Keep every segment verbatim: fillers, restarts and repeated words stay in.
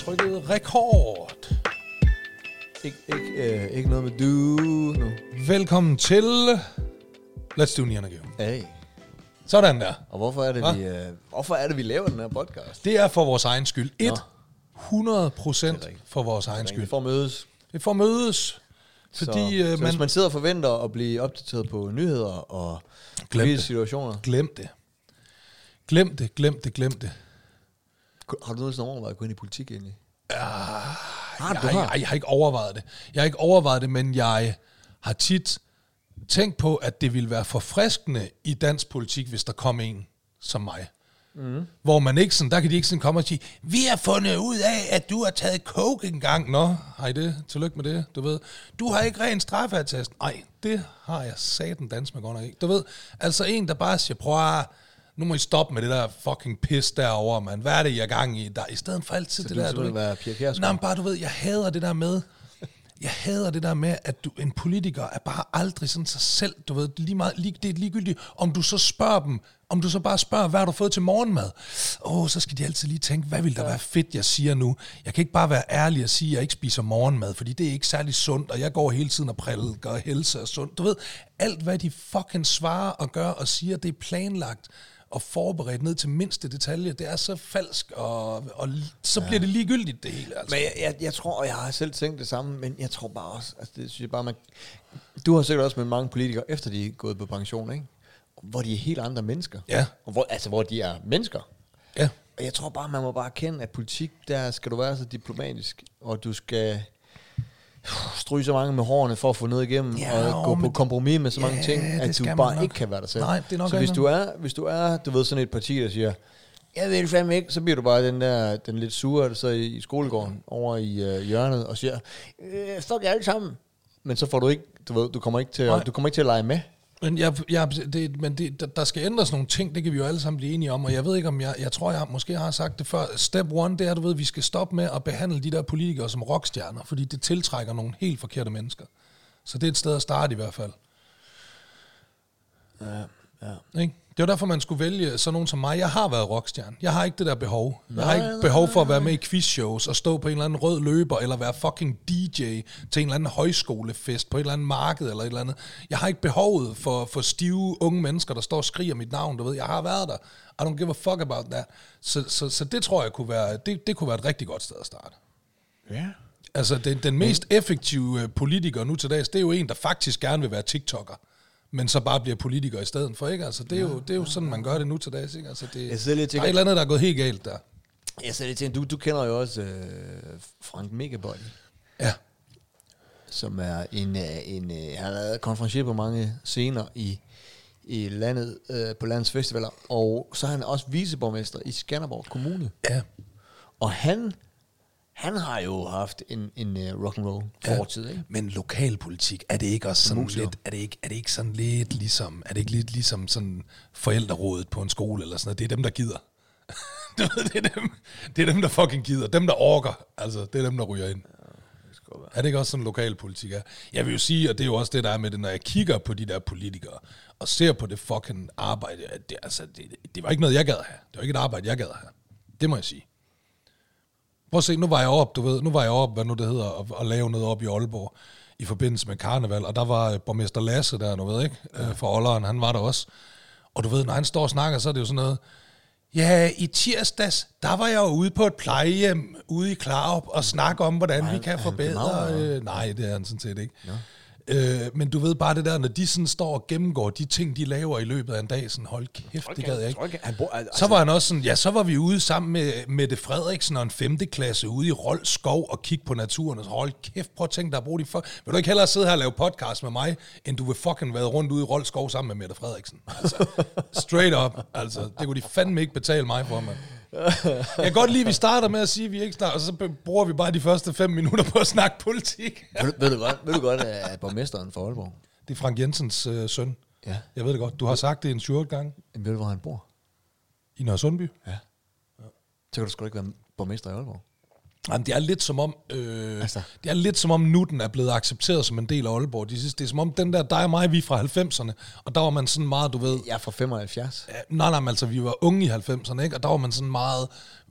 trykket rekord. Ik, ikke, øh, ikke noget med du nu. Velkommen til Let's Do Niana Geo. Hey. Sådan der. Og hvorfor er det, vi, øh, hvorfor er det, vi laver den her podcast? Det er for vores egen skyld. hundrede procent for vores egen skyld. Det er for at mødes. Det er for at mødes. Fordi, så, øh, så man, hvis man sidder og forventer at blive opdateret på nyheder og politiske situationer. Glem det. Glem det, glem det, glem det. Har du noget sådan overvejet at gå ind i politik egentlig? Uh, har du, jeg, har? jeg, jeg har ikke overvejet det. Jeg har ikke overvejet det, men jeg har tit tænkt på, at det ville være forfriskende i dansk politik, hvis der kom en som mig. Mm. Hvor man ikke sådan, der kan de ikke sådan komme og sige, vi har fundet ud af, at du har taget coke engang. Nå, har I det? Tillykke med det, du ved. Du har ikke ren straffeattest. Nej, det har jeg satan dans med godt nok ikke. Du ved, altså en, der bare siger, prøv at, nu må I stoppe med det der fucking pis derovre, man. Hvad er det, I er gang i? Der, i stedet for altid så det du der, du vil være Pia Kjærsgaard? Nej, men bare, du ved, jeg hader det der med, jeg hader det der med, at du, en politiker er bare aldrig sådan sig selv, du ved, lige meget, lige, det er ligegyldigt, om du så spørger dem, om du så bare spørger, hvad har du fået til morgenmad? Åh, oh, så skal de altid lige tænke, hvad vil der være fedt, jeg siger nu? Jeg kan ikke bare være ærlig og sige, at jeg ikke spiser morgenmad, fordi det er ikke særlig sundt, og jeg går hele tiden og prædiker helse og sundt. Du ved, alt hvad de fucking svarer og gør og siger, det er planlagt og forberedt ned til mindste detalje, det er så falsk, og, og så bliver ja. det ligegyldigt, det hele. Altså. Men jeg, jeg, jeg tror, og jeg har selv tænkt det samme, men jeg tror bare også, altså det synes jeg bare, man, du har sikkert også med mange politikere, efter de er gået på pension, ikke? Hvor de er helt andre mennesker. Ja. Og hvor, altså hvor de er mennesker. Ja. Og jeg tror bare, man må bare erkende, at politik, der skal du være så diplomatisk, og du skal stryge så mange med hårene for at få noget igennem, ja, og gå på kompromis med så mange ja, ting, at du bare ikke kan være dig selv. Nej, det er nok så hvis du er, hvis du er, du ved, sådan et parti, der siger, jeg vil fandme ikke, så bliver du bare den der, den lidt sure, der sidder i skolegården over i uh, hjørnet, og siger, øh, fuck jer alle sammen. Men så får du ikke, du ved, du kommer ikke til, at, du kommer ikke til at lege med. Men, jeg, jeg, det, men det, der skal ændres nogle ting, det kan vi jo alle sammen blive enige om, og jeg ved ikke om, jeg, jeg tror, jeg måske har sagt det før. Step one, det er, du ved, vi skal stoppe med at behandle de der politikere som rockstjerner, fordi det tiltrækker nogle helt forkerte mennesker. Så det er et sted at starte i hvert fald. Ja, ja. Ikke? Det er derfor, man skulle vælge sådan nogen som mig. Jeg har været rockstjerne. Jeg har ikke det der behov. Jeg har ikke behov for at være med i quizshows og stå på en eller anden rød løber, eller være fucking D J til en eller anden højskolefest på et eller andet marked, eller et eller andet. Jeg har ikke behovet for, for stive unge mennesker, der står og skriger mit navn. Du ved, jeg har været der. I don't give a fuck about that. Så, så, så det tror jeg kunne være, det, det kunne være et rigtig godt sted at starte. Ja. Altså, den, den mest effektive politiker nu til dags, det er jo en, der faktisk gerne vil være TikToker, men så bare bliver politiker i stedet for, ikke? Altså, det er jo, det er jo sådan, man gør det nu til dags, ikke? Altså, det, jeg lidt der er et eller andet, der er gået helt galt der. Jeg sidder lidt til, du, du kender jo også øh, Frank Megabody. Ja. Som er en, en, en han har været konferencier på mange scener i, i landet, øh, på landets festivaler, og så er han også viceborgmester i Skanderborg Kommune. Ja. Og han... Han har jo haft en, en uh, rock'n'roll fortid, ikke? Men lokalpolitik, er det ikke også sådan Musiker. lidt, er det ikke, er det ikke sådan lidt ligesom, er det ikke lidt ligesom sådan forældrerådet på en skole eller sådan noget? Det er dem, der gider. Du ved, det er dem, det er dem, der fucking gider. Dem, der orker. Altså, det er dem, der ryger ind. Ja, det er det ikke også sådan lokalpolitik er? Jeg vil jo sige, og det er jo også det, der er med det, når jeg kigger på de der politikere, og ser på det fucking arbejde, det, altså, det, det var ikke noget, jeg gad have. Det var ikke et arbejde, jeg gad have. Det må jeg sige. Prøv at se, nu var jeg op, du ved, nu var jeg op, hvad nu det hedder, at, at lave noget op i Aalborg i forbindelse med karneval, og der var borgmester Lasse der, du ved ikke, ja. øh, fra Olderen, han var der også. Og du ved, når han står og snakker, så er det jo sådan noget, ja, i tirsdags, der var jeg jo ude på et plejehjem ude i Klarup og snakke om, hvordan nej, vi kan forbedre. Øh, nej, det er han sådan set ikke. Ja. Øh, men du ved bare det der, når de sådan står og gennemgår de ting, de laver i løbet af en dag, sådan hold kæft, det gad jeg ikke. ikke. Han bor, altså, så var han også sådan, ja, så var vi ude sammen med Mette Frederiksen og en femte klasse ude i Rold Skov og kigge på naturen, og så hold kæft, prøv at tænke dig at bruge de for... Vil du ikke hellere sidde her og lave podcast med mig, end du vil fucking være rundt ude i Rold Skov sammen med Mette Frederiksen? Altså, straight up, altså, det kunne de fandme ikke betale mig for, mand. Jeg kan godt lide, at vi starter med at sige, at vi ikke starter, og så bruger vi bare de første fem minutter på at snakke politik. ved, ved du godt, ved du godt at borgmesteren for Aalborg? Det er Frank Jensens øh, søn. Ja. Jeg ved det godt. Du har sagt det en syv gange. Ved du, hvor han bor? I Nørresundby? Ja. ja. Så kan du sgu ikke være borgmester i Aalborg. Jamen, det er lidt som om, øh, altså. det er lidt som om Nutten er blevet accepteret som en del af Aalborg. Det er, det er som om den der, dig og mig, vi er fra halvfemserne, og der var man sådan meget, du ved... Jeg er fra femoghalvfjerds. Ja, nej, nej, altså vi var unge i halvfemserne, ikke? Og der var man sådan meget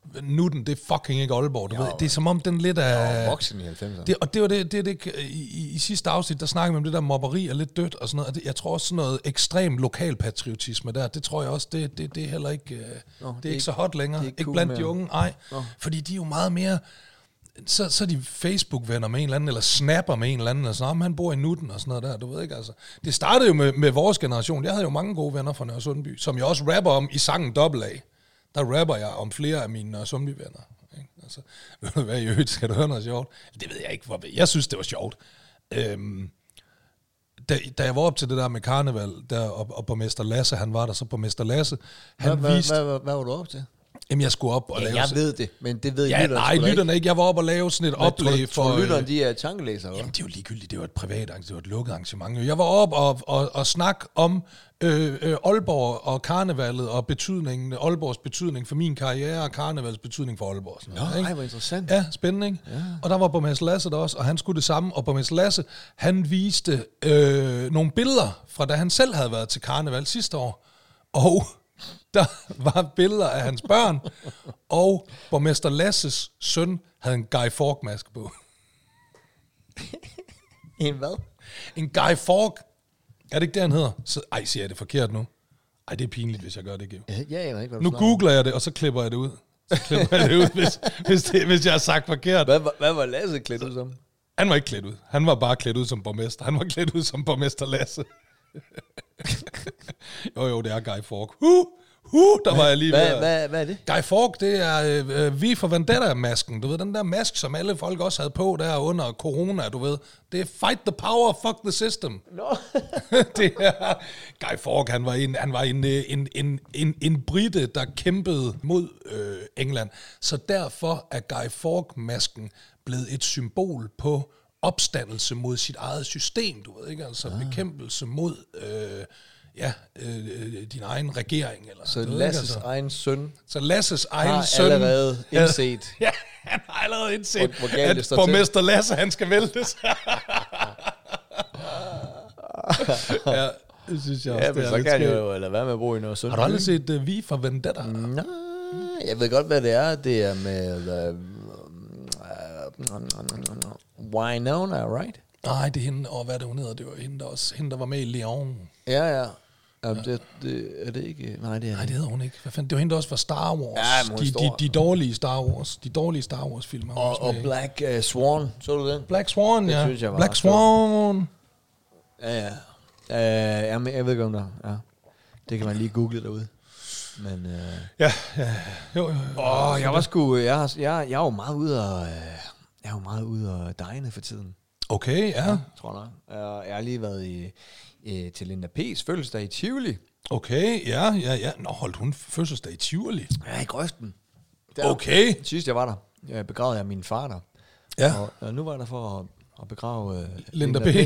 nutten, det er fucking ikke Aalborg, du jo, ved. Det er som om den lidt er... Ja, voksen i halvfemserne. Det, og det var det, det, det i, i sidste afsnit, der snakkede vi om det der mobberi er lidt dødt og sådan noget. Og det, jeg tror også sådan noget ekstrem lokalpatriotisme der, det tror jeg også, det, det, det er heller ikke, Nå, det er det ikke, ikke så hot længere. Ikke, ikke cool blandt mere. De unge, nej. Nå. Fordi de er jo meget mere... Så, så er de Facebook-venner med en eller anden, eller snapper med en eller anden, og sådan, han bor i nutten og sådan noget der, du ved ikke, altså. Det startede jo med, med vores generation. Jeg havde jo mange gode venner fra Nørre Sundby, som jeg også rapper om i sangen Double A. Der rapper jeg om flere af mine Nørre Sundby-venner. Ikke? Altså, ved du hvad, i øvrigt, skal du høre noget sjovt? Det ved jeg ikke, hvor jeg synes, det var sjovt. Øhm, da, da jeg var op til det der med karneval, der, og, og borgmester Lasse, han var der, så borgmester Lasse, han hvad, viste... Hvad, hvad, hvad var du op til? Jamen, jeg skulle op og ja, lave... jeg ved det, men det ved ja, lytterne nej, lytterne ikke. Jeg var op og lave sådan et men oplæg for... Tror lytterne, de er tankelæsere? Jamen, det er jo ligegyldigt. Det var et privat arrangement, det var et lukket arrangement. Jeg var op og, og, og snak om øh, øh, Aalborg og karnevalet og betydningen, Aalborgs betydning for min karriere og karnevalets betydning for Aalborg. Sådan noget, Nå, ikke? Ej, hvor interessant. Ja, spændende, ikke? Ja. Og der var borgmester Lasse der også, og han skulle det samme. Og borgmester Lasse, han viste øh, nogle billeder fra da han selv havde været til karneval sidste år. Og... der var billeder af hans børn, og borgmester Lasses søn havde en Guy Fawkes-maske på. En hvad? En Guy Fawkes. Er det ikke det, han hedder? Så, ej, siger jeg det forkert nu? Ej, det er pinligt, hvis jeg gør det, Geo. Ja, jeg ikke, nu googler jeg det, og så klipper jeg det ud. Så klipper jeg det ud, hvis, hvis, det, hvis jeg har sagt forkert. Hvad, hvad var Lasse klædt ud som? Han var ikke klædt ud. Han var bare klædt ud som borgmester. Han var klædt ud som borgmester Lasse. jo, jo, det er Guy Fawkes. Uh! Uh, der var jeg lige hvad, hvad, hvad er det? Guy Fawkes, det er øh, V for Vendetta-masken. Du ved, den der mask, som alle folk også havde på der under corona, du ved. Det er fight the power, fuck the system. No. det er... Guy Fawkes, han var en, han var en, en, en, en, en brite, der kæmpede mod øh, England. Så derfor er Guy Fawkes-masken blevet et symbol på opstandelse mod sit eget system, du ved ikke? Altså ah. bekæmpelse mod... Øh, ja, øh, din egen regering. Eller så noget, Lasses altså. egen søn Så Lasses egen har søn... allerede indset... ja, han har allerede indset, hvor, hvor at borgmester Lasse, han skal væltes. ja, det synes jeg også, ja, det er så lidt kan jeg jo lade være med at bo i noget søn. Har du aldrig set uh, V for Vendetta? Nej, jeg ved godt, hvad det er. Det er med... Uh, uh, Winona, right? Nej, det er hende, og hvad er det, hun hedder? Det var hende, der, også, hende, der var med i Leon. Ja, ja. Um, ja. Det, det, er det ikke? Nej, det er Nej, det hedder hun ikke. Hvad fanden? Det var hende, der også var Star Wars. Ja, de, de, de dårlige Star Wars. De dårlige Star Wars-filmer. Og, og Black uh, Swan, så du den? Black Swan, det ja. Synes jeg var Black Swan. Ja, ja. Uh, jeg, jeg ved ikke om der. Ja. Det kan man lige google derude. Men... Uh, ja, ja. Jo, jo, jo. Åh, jeg var sgu... Jeg, jeg, jeg, jeg er jo meget ude og... Jeg er jo meget ude og dejne for tiden. Okay, ja. ja tror jeg. Jeg har lige været i, i, til Linda P's fødselsdag i Tivoli. Okay, ja, ja, ja. Nå, holdt hun fødselsdag i Tivoli? Ja, i Grøften. Der, okay. Sidst jeg var der, jeg begravede jeg min far der. Ja. Og, og nu var jeg der for at, at begrave uh, Linda, Linda P.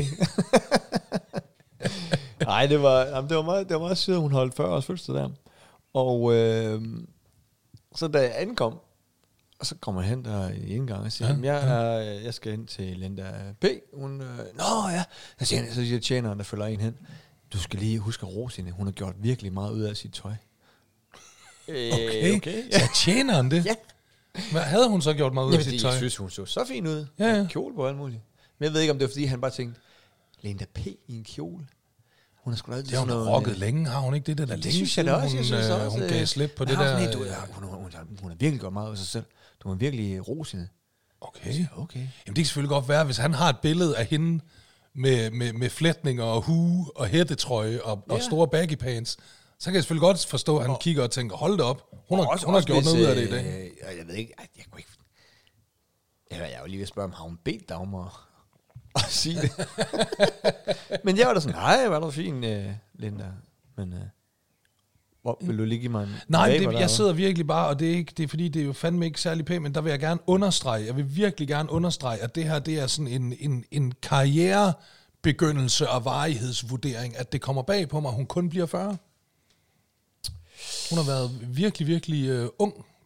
Nej, det var, jamen, det var meget, det var meget sygt, hun holdt fyrre års fødselsdag der. Og øh, så da jeg ankom, og så kommer jeg hen der i indgang og siger, ja, jeg, er, jeg skal hen til Linda P. Hun, øh, Nå ja, så siger, så siger tjeneren, der følger en hen, du skal lige huske at rose hende, hun har gjort virkelig meget ud af sit tøj. Okay, okay. Ja. Så tjeneren det? Ja. Hvad havde hun så gjort meget ud af sit tøj? Jeg synes, hun så så fint ud. Ja, ja. Kjole på alt muligt. Men jeg ved ikke, om det var, fordi han bare tænkte, Linda P. i en kjole. Hun har sgu da altid det har hun rocket øh, længe, har hun ikke det der, der det længe synes jeg da også, jeg synes hun, også. Hun gav slip på det der. Sådan, du, hun, hun, hun, hun har virkelig gjort meget af sig selv. Du må virkelig rose hende. Okay. okay. Jamen det kan selvfølgelig godt være, hvis han har et billede af hende med, med, med flætninger og hue og hættetrøje og, ja. og store baggy pants, så kan jeg selvfølgelig godt forstå, at han og, kigger og tænker, hold det op. Hun har, også, hun har også gjort hvis, noget ud af det i dag. Øh, jeg ved ikke, jeg, jeg kunne ikke... Jeg, jeg var lige ved at spørge, om har hun bedt dig om at, at sige det. Men jeg var da sådan, nej, var du fin, uh, Linda. Men... Uh, hvor vil du lige give mig en Nej, baber, det, der, jeg sidder virkelig bare, og det er, ikke, det er fordi, det er jo fandme ikke særlig pænt, men der vil jeg gerne understrege, jeg vil virkelig gerne understrege, at det her, det er sådan en, en, en karrierebegyndelse og varighedsvurdering, at det kommer bag på mig, hun kun bliver fyrre. Hun har været virkelig, virkelig uh, ung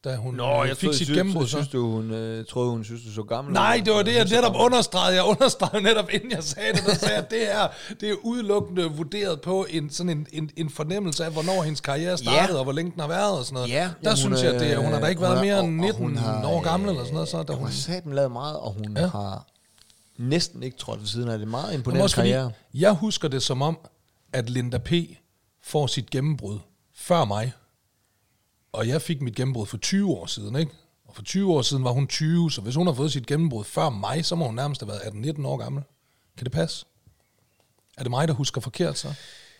da hun Nå, øh, jeg fik troede, sit synes, gennembrud. jeg så. synes, du, hun, øh, troede, hun synes, du så gammel. Nej, ud. det var det, jeg Så netop gammel. understregede. Jeg understregede netop, inden jeg sagde det, der sagde, at det her, det er udelukkende vurderet på en, sådan en, en, en fornemmelse af, hvornår hendes karriere startede, Ja. og hvor længe den har været, og sådan noget. Ja, Der jamen, synes hun, jeg, at det, hun har da ikke hun været har- mere og- end og nitten hun har, år gammel, eller øh, sådan noget. Så, da hun hun, har satme lavet meget, og hun Ja. ja. har næsten ikke trådt ved siden af det. Meget Men imponerende også fordi, karriere. jeg husker det som om, at Linda P. får sit gennembrud før mig. Og jeg fik mit gennembrud for tyve år siden, ikke? Og for tyve år siden var hun tyve, så hvis hun har fået sit gennembrud før mig, så må hun nærmest have været atten nitten år gammel. Kan det passe? Er det mig, der husker forkert, så?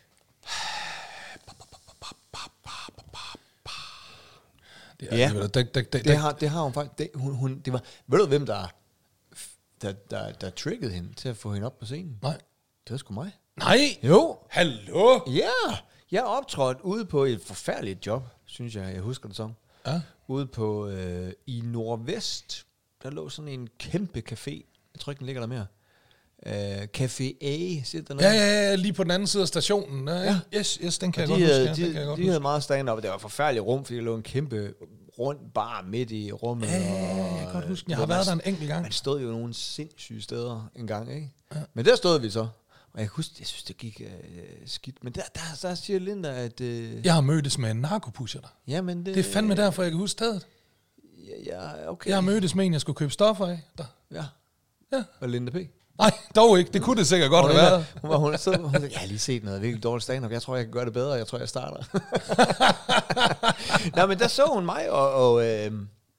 Det er, Ja. det, det, det, det, Det har, det har hun faktisk. Det, hun, hun, det var, ved du, hvem der, der, der, der triggede hende til at få hende op på scenen? Nej. Det var sgu mig. Nej! Jo. Hallo! Ja, jeg optrådte ude på et forfærdeligt job, synes jeg, jeg husker det som. Ja. Ude på, øh, i Nordvest, der lå sådan en kæmpe café. Jeg tror ikke, den ligger der mere. Øh, Café A, siger der noget? Ja, ja, ja, lige på den anden side af stationen. Ja, ja. Yes, yes, den kan de jeg godt havde, huske. Ja, de, den kan jeg godt de huske. havde meget stand-up, og det var et forfærdeligt rum, fordi der lå en kæmpe rund bar midt i rummet. Ja, jeg kan godt huske, jeg har hvor været man- der en enkelt gang. Man stod jo nogle sindssyge steder en gang, ikke? Ja. Men der stod vi så. Og jeg husker, jeg synes, det gik øh, skidt. Men der, der, der siger Linda, at... Øh, Jeg har mødtes med en narkopusher der. jamen det, Det er fandme derfor, jeg kan huske stedet. Ja, ja, okay. Jeg har mødtes med en, jeg skulle købe stoffer af. Der. Ja. Ja. Og Linda P. Nej, dog ikke. Det kunne det sikkert godt Hun, have var, været. hun, var, hun, så, hun sagde, jeg har lige set noget virkelig dårligt stand-up. Jeg tror, jeg kan gøre det bedre. Jeg tror, jeg starter. Nej, men der så hun mig, og, og, øh,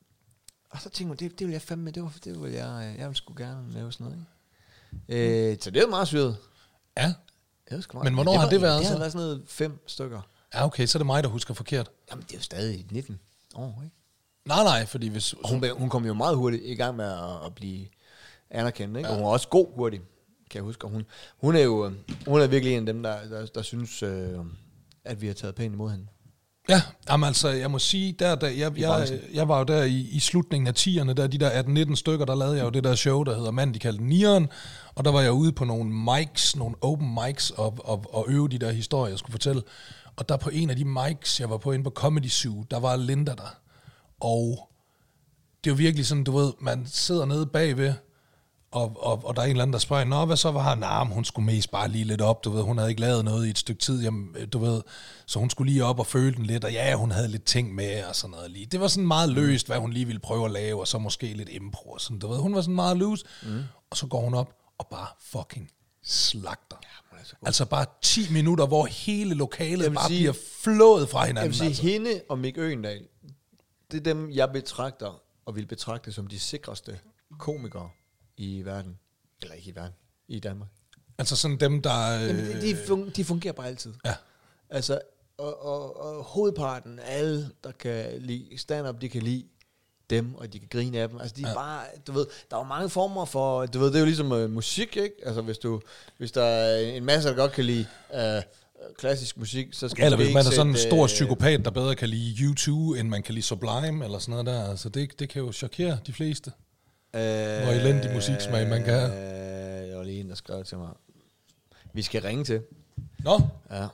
og så tænkte hun, det, det vil jeg fandme, det, var, det vil jeg, øh, jeg vil sgu gerne lave sådan noget. Ikke? Øh, så det er meget syret. Ja. Det var sgu meget. Men hvornår det har var, det været Det så? har været sådan noget fem stykker. Ja, okay, så er det mig, der husker forkert. Jamen, det er jo stadig nitten år, ikke? Nej, nej, fordi hvis... Og hun, hun kom jo meget hurtigt i gang med at, at blive anerkendt, ikke? Ja. Og hun var også god hurtigt, kan jeg huske. Og hun, hun er jo hun er virkelig en af dem, der, der, der synes, øh, at vi har taget pænt imod hende. Ja, jamen altså, jeg må sige, der, der jeg, jeg, jeg var jo der i, i slutningen af tierne, der de der atten nitten stykker, der lavede jeg jo det der show, der hedder Mand, de kaldte Nieren, og der var jeg ude på nogle mics, nogle open mics, og, og, og øve de der historier, jeg skulle fortælle. Og der på en af de mics, jeg var på inde på Comedy Zoo, der var Linda der. Og det er jo virkelig sådan, du ved, man sidder nede bagved, og, og, og der er en eller anden, der spørger, nå, hvad så var her? Nej, nah, hun skulle mest bare lige lidt op, du ved, hun havde ikke lavet noget i et stykke tid, jamen, du ved, så hun skulle lige op og føle den lidt, og ja, hun havde lidt ting med, og sådan noget lige. Det var sådan meget løst, hvad hun lige ville prøve at lave, og så måske lidt impro, og sådan, du ved, hun var sådan meget loose, mm. og så går hun op, og bare fucking slagter. Ja, altså bare ti minutter, hvor hele lokalet bare sige, bliver flået fra hinanden. Jeg vil sige, altså. hende og Mick Øgendahl, det er dem, jeg betragter, og vil betragte som de sikreste komikere i verden. Eller ikke i verden, i Danmark. Altså sådan dem, der... Øh, Jamen, de, de, fun- de fungerer bare altid. Ja. Altså, og, og, og hovedparten af alle, der kan lide stand-up, de kan lide dem, og de kan grine af dem. Altså, de er Ja. bare, du ved, der er jo mange former for, du ved, det er jo ligesom uh, musik, ikke? Altså, hvis du, hvis der er en masse, der godt kan lide uh, klassisk musik, så skal Eller du hvis man er sådan en sætte, stor øh, psykopat, der bedre kan lide U to, end man kan lide Sublime, eller sådan noget der. Altså det, det kan jo chokere de fleste. Øh, Hvor elendig musiksmag man kan have. Øh, der var lige en, der skrev til mig. Vi skal ringe til. Nå, Ja.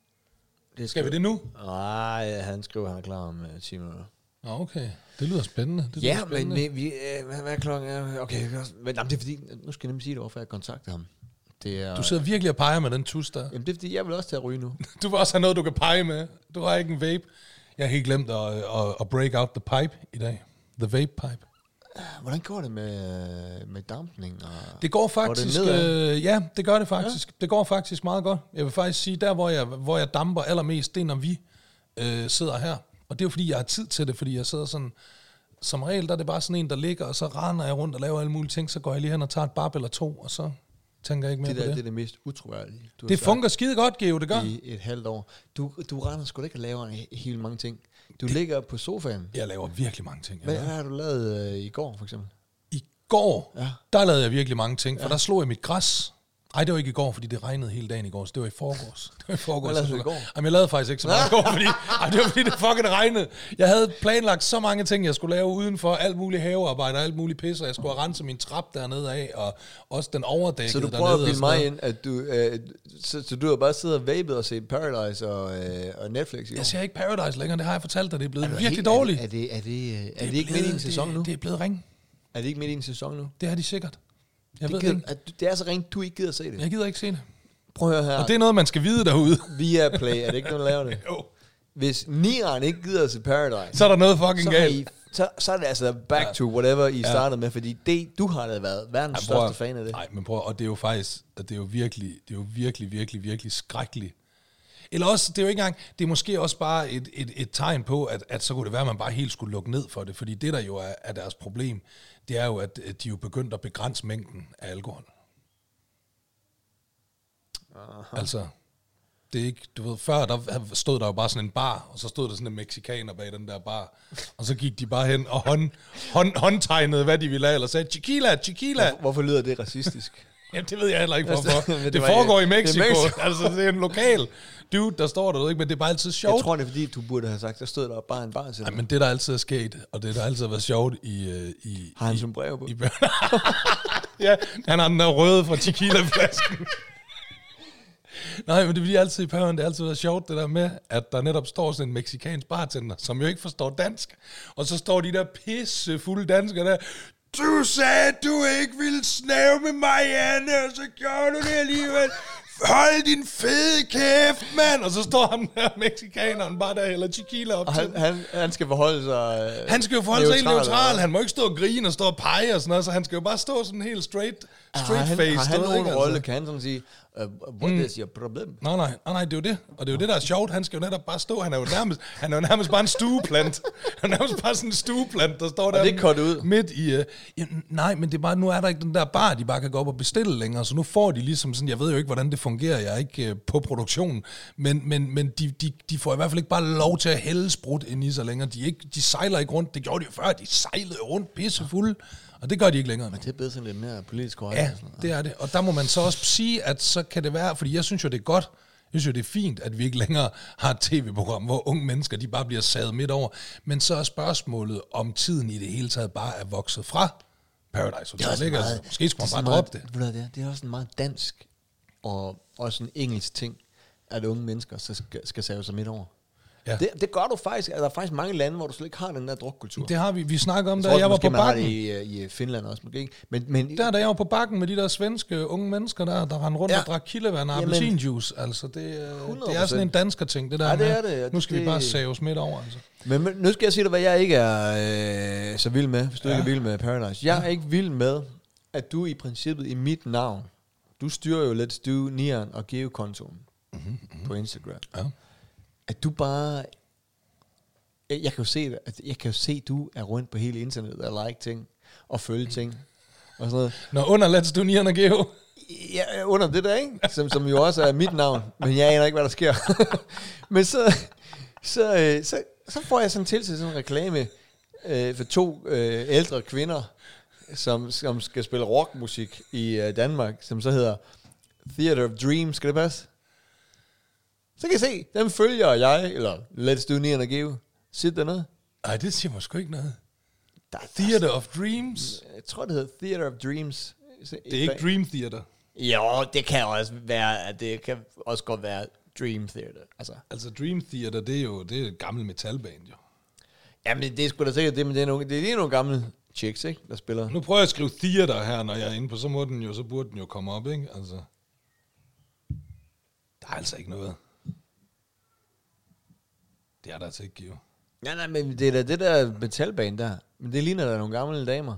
Det skal vi det nu? Nej, han skriver, han er klar om uh, ti minutter. Nå, okay. Det lyder spændende. Det Ja, lyder men spændende. vi, vi, øh, hvad, hvad er klokken? Er? Okay, vi også, men jamen, det er fordi, nu skal jeg nemlig sige det, hvorfor jeg kontakter ham. Det er, Du sidder virkelig og peger med den tus der. Jamen, det er fordi, jeg vil også til at ryge nu. Du vil også have noget, du kan pege med. Du har ikke en vape. Jeg har helt glemt at, at, at break out the pipe i dag. The vape pipe. Hvordan går det med, med dampning? Og Det går faktisk, Går det nedad? øh, ja, det gør det faktisk. Ja. Det går faktisk meget godt. Jeg vil faktisk sige, der hvor jeg, hvor jeg damper allermest, det er, når vi øh, sidder her. Og det er jo fordi, jeg har tid til det, fordi jeg sidder sådan, som regel, der er det bare sådan en, der ligger, og så render jeg rundt og laver alle mulige ting, så går jeg lige hen og tager et bab eller to, og så tænker jeg ikke mere det, der, på det. det er det mest utroværdige. Du har Det sagt fungerer skide godt, Geo, det gør. i et halvt år. Du, du render sgu da ikke og laver en he- helt mange ting. Du det, ligger på sofaen. Jeg laver virkelig mange ting. Hvad, hvad har du lavet øh, i går, for eksempel? I går, Ja. der lavede jeg virkelig mange ting, for ja. der slog jeg mit græs. Ej, det var ikke i går, fordi det regnede hele dagen i går, så det var i forgårs. Det var i forgårs. Hvad lavede du i går? Jamen, jeg lavede faktisk ikke så meget i går, fordi, ej, det var fordi, det fucking regnede. Jeg havde planlagt så mange ting, jeg skulle lave udenfor, alt muligt havearbejde og alt muligt pis, og jeg skulle have renset min trap dernede af, og også den overdækkede Så du prøver at bilde mig ind, at du, øh, så, så du har bare siddet og vabet og set Paradise og, øh, og Netflix i år? Jeg ser ikke Paradise længere, det har jeg fortalt dig, det er blevet er virkelig helt, dårligt. Er det, er det, er det, er det ikke blevet, midt i en sæson det, nu? Det er blevet ring. Er det ikke midt i en sæson nu? Det er de sikkert. Jeg det, ved gider, det, at, det er så rent, du ikke gider se det. jeg gider ikke se det. Prøv at høre her. Og det er noget, man skal vide derude. Via Play, er det ikke nogen, der laver det? Jo. Hvis nieren ikke gider se Paradise, Så er der noget fucking så, galt. I, så, så er det altså back Ja. to whatever I Ja. startede med, fordi det, du har da været verdens Ja, prøv at- største fan af det. Nej, men prøv, og det er jo faktisk, det er jo virkelig, det er jo virkelig, virkelig, virkelig skrækkeligt. Eller også, det er jo ikke engang, det er måske også bare et, et, et tegn på, at, at så kunne det være, at man bare helt skulle lukke ned for det, fordi det, der jo er, er deres problem, det er jo, at de jo begyndt at begrænse mængden af alkohol. Aha. Altså, det er ikke, du ved, før der stod der jo bare sådan en bar, og så stod der sådan en mexikaner bag den der bar, og så gik de bare hen og hånd, hånd, håndtegnede, hvad de ville have, eller sagde, chiquila, chiquila. Hvorfor, hvorfor lyder det racistisk? Jamen, det ved jeg heller ikke, hvorfor. Men det Det var- foregår i det er Mexico. Mexico. Altså, det er en lokal dude, der står der, du ved ikke, men det er bare altid sjovt. Jeg tror, det er fordi, du burde have sagt, der stod der bare en bar til Nej, dig. men det, der altid er sket, og det, der altid har været sjovt i... øh, i Har han i, sombrero på? i, ja, han har den der røde fra tequila-flasken. Nej, men det bliver altid i Paven, det har altid været sjovt, det der med, at der netop står sådan en mexikansk bartender, som jo ikke forstår dansk, og så står de der pisse fulde danskere der, du sagde, du ikke ville snæve med Marianne, og så gjorde du det alligevel. Hold din fede kæft, mand! Og så står han der, mexikaneren, bare der hælder tequila op Og til han, den. han, han skal forholde sig... Øh, Han skal jo forholde sig helt neutral, neutral. eller Han må ikke stå og grine og stå og pege og sådan noget, så han skal jo bare stå sådan helt straight, hvad? straight har face. han, har han du ved nogen ikke, rolle? altså. Kan han sådan sige, uh, what is your problem? Nej, nej, nej, nej, det er jo det. Og det er jo det, der er sjovt. Han skal jo netop bare stå. Han er jo nærmest, han er jo nærmest bare en stueplant. Han er nærmest bare sådan en stueplant, der står der det er kort ud. midt i... Uh, ja, nej, men det er bare, nu er der ikke den der bar, de bare kan gå op og bestille længere. Så nu får de ligesom sådan, jeg ved jo ikke, hvordan det fungerer. Jeg er ikke uh, på produktionen. Men, men, men de, de, de får i hvert fald ikke bare lov til at hælde sprut ind i sig længere. De, er ikke, de sejler ikke rundt. Det gjorde de jo før. De sejlede jo rundt pissefulde. Og det gør de ikke længere nu. Det er bedre sådan lidt mere politisk korrekt. Ja, og sådan noget. det er det. Og der må man så også sige, at så kan det være, fordi jeg synes jo, det er godt, jeg synes jo, det er fint, at vi ikke længere har et tv-program, hvor unge mennesker, de bare bliver saget midt over. Men så er spørgsmålet, om tiden i det hele taget bare er vokset fra Paradise Det er også Hotel. Ikke? meget, Altså, måske skulle det er man sådan bare droppe det. meget, ved du hvad det er? Det er også en meget dansk og også en engelsk ting, at unge mennesker så skal, skal save sig midt over. Ja. Det, det gør du faktisk. Altså, der er faktisk mange lande, hvor du slet ikke har den der drukkultur. Det har vi. Vi snakker om, jeg da tror, jeg var måske, på man har bakken. det i, øh, i Finland også, måske ikke. Men, men Der, da jeg var på bakken med de der svenske unge mennesker der, der rendte rundt Ja. og drak kildevand og Jamen, appelsinjuice. Altså, det, øh, det er hundrede sådan en procent. dansker ting, det der Ja, det er med, det, og nu skal det- vi bare saves midt over. Altså. Men, men nu skal jeg sige dig, hvad jeg ikke er øh, så vild med, hvis du Ja. ikke er vild med Paradise. Jeg er ikke vild med, at du i princippet i mit navn, du styrer jo Let's Do, Nian og Geo-kontoen Mm-hmm, mm-hmm. på Instagram. Ja. At du bare... Jeg, jeg kan jo se det, at jeg kan jo se, at du er rundt på hele internettet og like ting og følge ting og sådan noget. Nå, under Let's Do Nian og Geo. Ja, under det der, ikke? Som, som jo også er mit navn, men jeg aner ikke, hvad der sker. Men så, så, øh, så, så får jeg sådan til til sådan en reklame øh, for to øh, ældre kvinder, som, som skal spille rockmusik i øh, Danmark, som så hedder Theater of Dreams. Skal det passe? Så kan I se, dem følger jeg, eller Let's Do Nian og Geo. Sit dernede. Nej, det siger mig sgu ikke noget. Der, Theater of Dreams. Jeg tror, det hedder Theater of Dreams. Det er ikke Dream Theater. Jo, det kan også være, at det kan også godt være Dream Theater. Altså. Altså Dream Theater, det er jo det er et gammelt metalband, jo. Jamen, det er sgu da sikkert det, men det er, nogle, det er lige nogle gamle chicks, ikke, der spiller. Nu prøver jeg at skrive theater her, når jeg er inde på, så må den jo, så burde den jo komme op, ikke? Altså, der er altså ikke noget. Det er der altså ikke, Geo. Ja, nej, men det er da det der metalband der. Men det ligner da nogle gamle damer.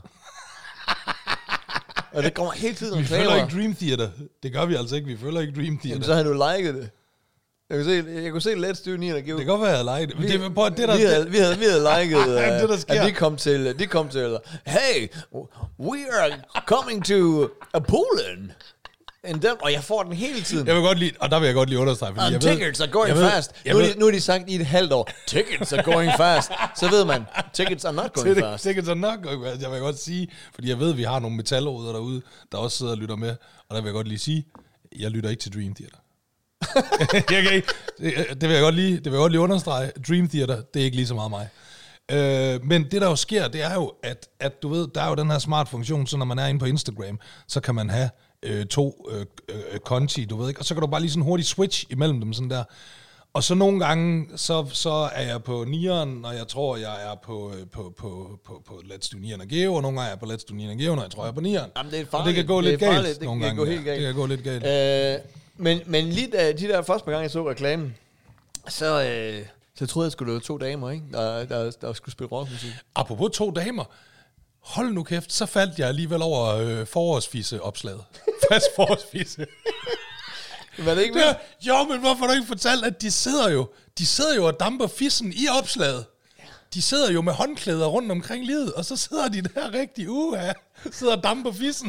Og det kommer hele tiden Vi følger reklamer. ikke Dream Theater. Det gør vi altså ikke. Vi følger ikke Dream Theater. Jamen, så har du liket det. Jeg kunne se, jeg kunne se Let's Do Nian og Geo. Det kan godt være, at jeg har liket det. Men det, er- prøv, at det der, vi, havde, vi, havde, vi havde liket, uh, det, der sker. at de kom til, de kom til, hey, we are coming to Poland. And then, og jeg får den hele tiden. jeg vil godt lide, og der vil jeg godt lige understrege, fordi And jeg ved, tickets are going jeg ved, fast. Jeg Nu, ved, er de, nu er de sagt i et halvt år, tickets are going fast. Så ved man, tickets are not going Tickets- fast. Tickets are not going fast. Jeg vil godt sige, fordi jeg ved, at vi har nogle metalråder derude, der også sidder og lytter med, og der vil jeg godt lige sige, jeg lytter ikke til Dream Theater. jeg kan ikke, det, det vil jeg godt lige, det vil jeg godt lige understrege. Dream Theater, det er ikke lige så meget mig. Øh, men det der jo sker, det er jo, at, at du ved, der er jo den her smart funktion, så når man er inde på Instagram, så kan man have øh, to øh, øh, konti, du ved ikke, og så kan du bare lige sådan hurtigt switch imellem dem sådan der. Og så nogle gange, så, så er jeg på nieren, og jeg tror, jeg er på, på, på, på, på Let's Do nieren og Geo, og nogle gange er jeg på Let's Do nieren og Geo, når jeg tror, jeg er på nieren. Jamen, det er farligt. Og det kan gå lidt farligt. galt det nogle kan gange. Gå helt galt. Det kan gå lidt galt. Øh, men, men lige da, de der første par gange, jeg så reklamen, så, øh, så troede jeg, skulle det være to damer, ikke? Der, der, der skulle spille rockmusik. Apropos to damer, hold nu kæft, så faldt jeg alligevel over øh, forårsfisse-opslaget. Fast forårsfisse. Var det ikke det, jo, men hvorfor har du ikke fortalt, at de sidder jo, de sidder jo og damper fissen i opslaget. De sidder jo med håndklæder rundt omkring livet, og så sidder de der rigtig uha, sidder og damper fissen.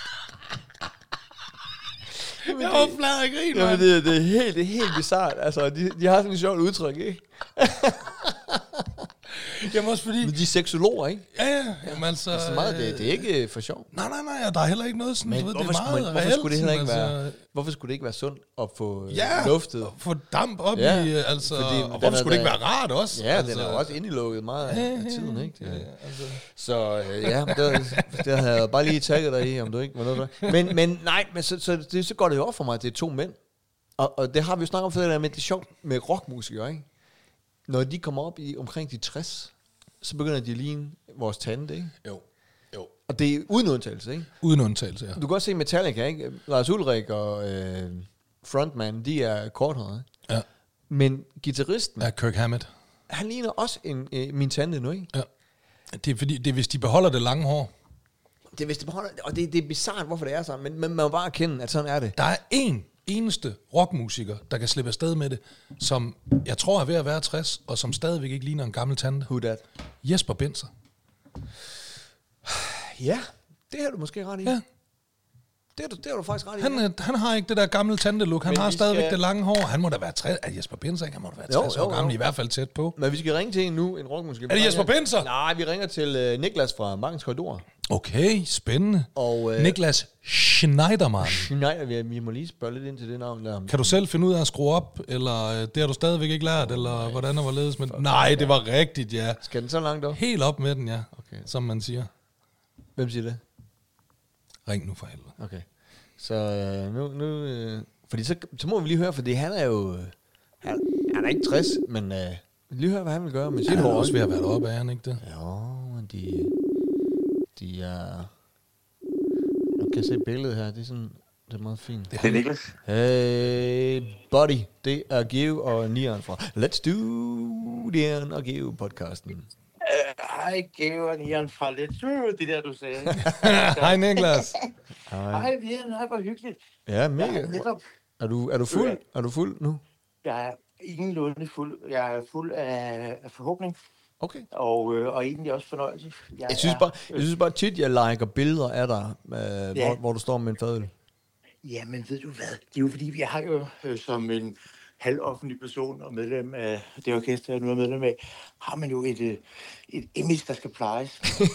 Jeg var flad af grin, Jamen, det, det, er helt, det er helt bizarrt. Altså, de, de har sådan et sjovt udtryk, ikke? Jamen også fordi... Men de er seksologer, ikke? Ja, ja. Jamen altså... Altså, meget, det, det er ikke for sjov. Nej, nej, nej. Der er heller ikke noget sådan... Men ved, hvorfor, det er meget skulle, hvorfor, skulle det heller ikke være, hvorfor skulle det ikke være sundt at få ja, luftet? få damp op ja, i... Altså, fordi og hvorfor skulle det ikke være rart også? Ja, altså, den er jo også indelukket meget af, ja, af tiden, ikke? Ja, altså. Så øh, ja, der, der havde jeg bare lige tagget dig i, om du ikke var noget der. Men, men nej, men så, så, det, så går det jo op for mig, at det er to mænd. Og, og det har vi jo snakket om før, men det er sjovt med rockmusikere, ikke? Når de kommer op i omkring de tres, så begynder de at ligne vores tante, ikke? Jo, jo. Og det er uden undtagelse, ikke? Uden undtagelse, ja. Du kan godt se Metallica, ikke? Lars Ulrik og øh, frontman, de er korthårede. Ja. Men guitaristen, Ja, Kirk Hammett. han ligner også en, øh, min tante nu, ikke? Ja. Det er, fordi, det er, hvis de beholder det lange hår. Det er, hvis de beholder, og det, det er bizarrt, hvorfor det er sådan, men, men man må bare erkende, at sådan er det. Der er én eneste rockmusiker, der kan slippe afsted med det, som jeg tror er ved at være tres, og som stadigvæk ikke ligner en gammel tante. Who that? Jesper Benzer. Ja, det har du måske ret i. Ja. Det har du, det har du faktisk ret i. Han, øh, han har ikke det der gamle tante-look. Han Men har vi stadigvæk skal- det lange hår. Han må da være tres. Er Jesper Benzer, ikke? Han må da være Jo, tres jo, år gammel, jo. i hvert fald tæt på. Men vi skal ringe til en nu, en rockmusiker. Er det Jesper Benzer? Nej, vi ringer til uh, Niklas fra Magtens Korridor. Okay, spændende. Og uh, Niklas Schneidermann. Nej, vi, vi må lige spørge lidt ind til det navn der. Kan du selv finde ud af at skrue op, eller øh, det har du stadigvæk ikke lært, eller hvordan og hvorledes? Men nej, det var rigtigt, ja. Skal den så langt op? Helt op med den, ja. Okay. Som man siger. Hvem siger det? Ring nu for helvede. Okay. Så øh, nu, nu øh, fordi så, så må vi lige høre, fordi han er jo, øh, han, han er ikke tres, men øh, lige høre, hvad han vil gøre med sit Han er hår. også ved at være deroppe, er han ikke det? Jo, men de, de er, nu kan jeg se billedet her, det er sådan, det er meget fint. Det er Niklas. Hey, buddy, det er Geo og Nian fra Let's Do Nian og Geo podcasten. Hej, Geo og Nian fra Let's Do, det der, du sagde. Hej Niklas. Hej, Nian, hej, hvor hyggeligt. Ja, mega. Jeg er, netop, Er du, er du fuld? Er du fuld nu? jeg er ingenlunde fuld. Jeg er fuld af, af forhåbning, Okay. og, øh, og egentlig også fornøjelse. Jeg synes, er, bare, jeg synes bare tit, jeg liker billeder af dig, øh, Ja. hvor, hvor du står med en fadøl. Ja, men ved du hvad? Det er jo fordi, jeg har jo øh, som en halvoffentlig person og medlem af det orkester, jeg nu er medlem af, har man jo et, øh, et image, der skal plejes.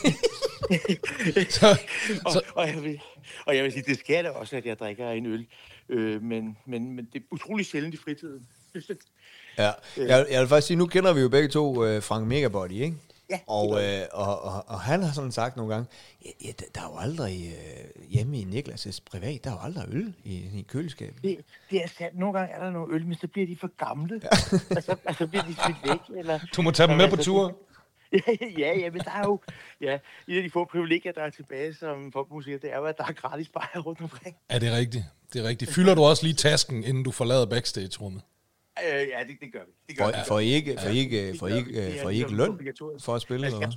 Så, og, så, og, jeg vil, og jeg vil sige, det sker da også, at jeg drikker en øl. Øh, men, men, men det er utrolig sjældent i fritiden. Ja, jeg, jeg vil faktisk sige, nu kender vi jo begge to øh, Frank Megabody, ikke? Ja, Og, øh, og, og, og han har sådan sagt nogle gange, ja, ja, der, der er jo aldrig øh, hjemme i Niklas' privat, der er jo aldrig øl i, i køleskabet. det, det er sandt. Nogle gange er der nogle øl, men så bliver de for gamle. Ja. og, så, og så bliver de smidt væk. Eller, du må tage dem med på tur. ja, ja, men der er jo ja, et af de få privilegier, der er tilbage som popmusiker, det er jo, at der er gratis bajer rundt omkring. Er det rigtigt? Det er rigtigt. Fylder du også lige tasken, inden du forlader backstage-rummet? Øh, ja, det, det gør vi. Det gør For, vi. for ikke, for ikke, for Det gør ikke, vi. Det øh, er for ligesom ikke løn obligatorisk. for at spille, eller hvad?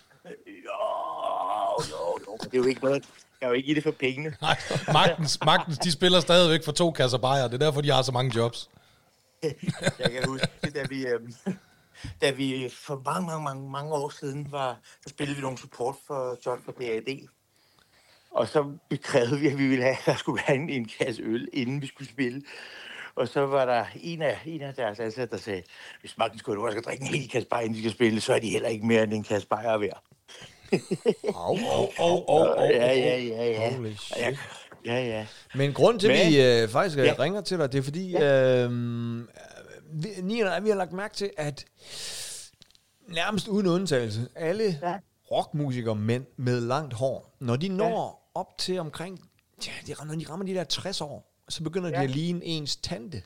Jo, jo, jo. Det er jo ikke noget. Jeg er jo ikke i det for pengene. Nej, Magtens, Magtens, de spiller stadigvæk for to kasser bajer. Det er derfor, de har så mange jobs. Jeg kan huske, da vi, øh, da vi for mange, mange, mange, mange år siden var, så spillede vi nogle support for John fra P A D. Og så krævede vi, at vi ville have, at der skulle være en, en kasse øl, inden vi skulle spille. Og så var der en af, en af deres ansatte, der sagde, hvis Magtens Korridor skal drikke en hel kasse bajer, inden de skal spille, så er de heller ikke mere end en kasse bajer værd. Au, au, au, au, au. Ja, ja, ja, ja. Holy Og jeg, shit. Ja, ja. Men grunden til, at vi øh, faktisk ja. ringer til dig, det er fordi, ja. øh, vi, Nina og jeg, vi har lagt mærke til, at nærmest uden undtagelse, alle ja. rockmusikere mænd med langt hår, når de når ja. op til omkring, ja, de, når de rammer de der tres år, så begynder ja. de at ligne ens tante.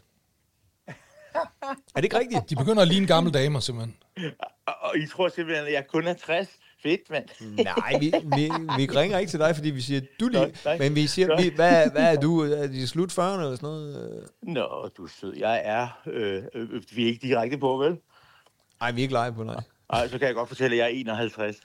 Er det ikke rigtigt? De begynder at ligne gamle damer, simpelthen. Og, og I tror simpelthen, at jeg kun er tres? Fedt, mand. Nej, vi, vi, vi ringer ikke til dig, fordi vi siger, du lige, men vi siger, vi, hvad, hvad er du? Er de slut fyrrerne eller sådan noget? Nå, du er sød. Jeg er, øh, øh, vi er ikke direkte på, vel? Nej, vi er ikke live på, nej. Nej, så kan jeg godt fortælle, at jeg er enoghalvtreds.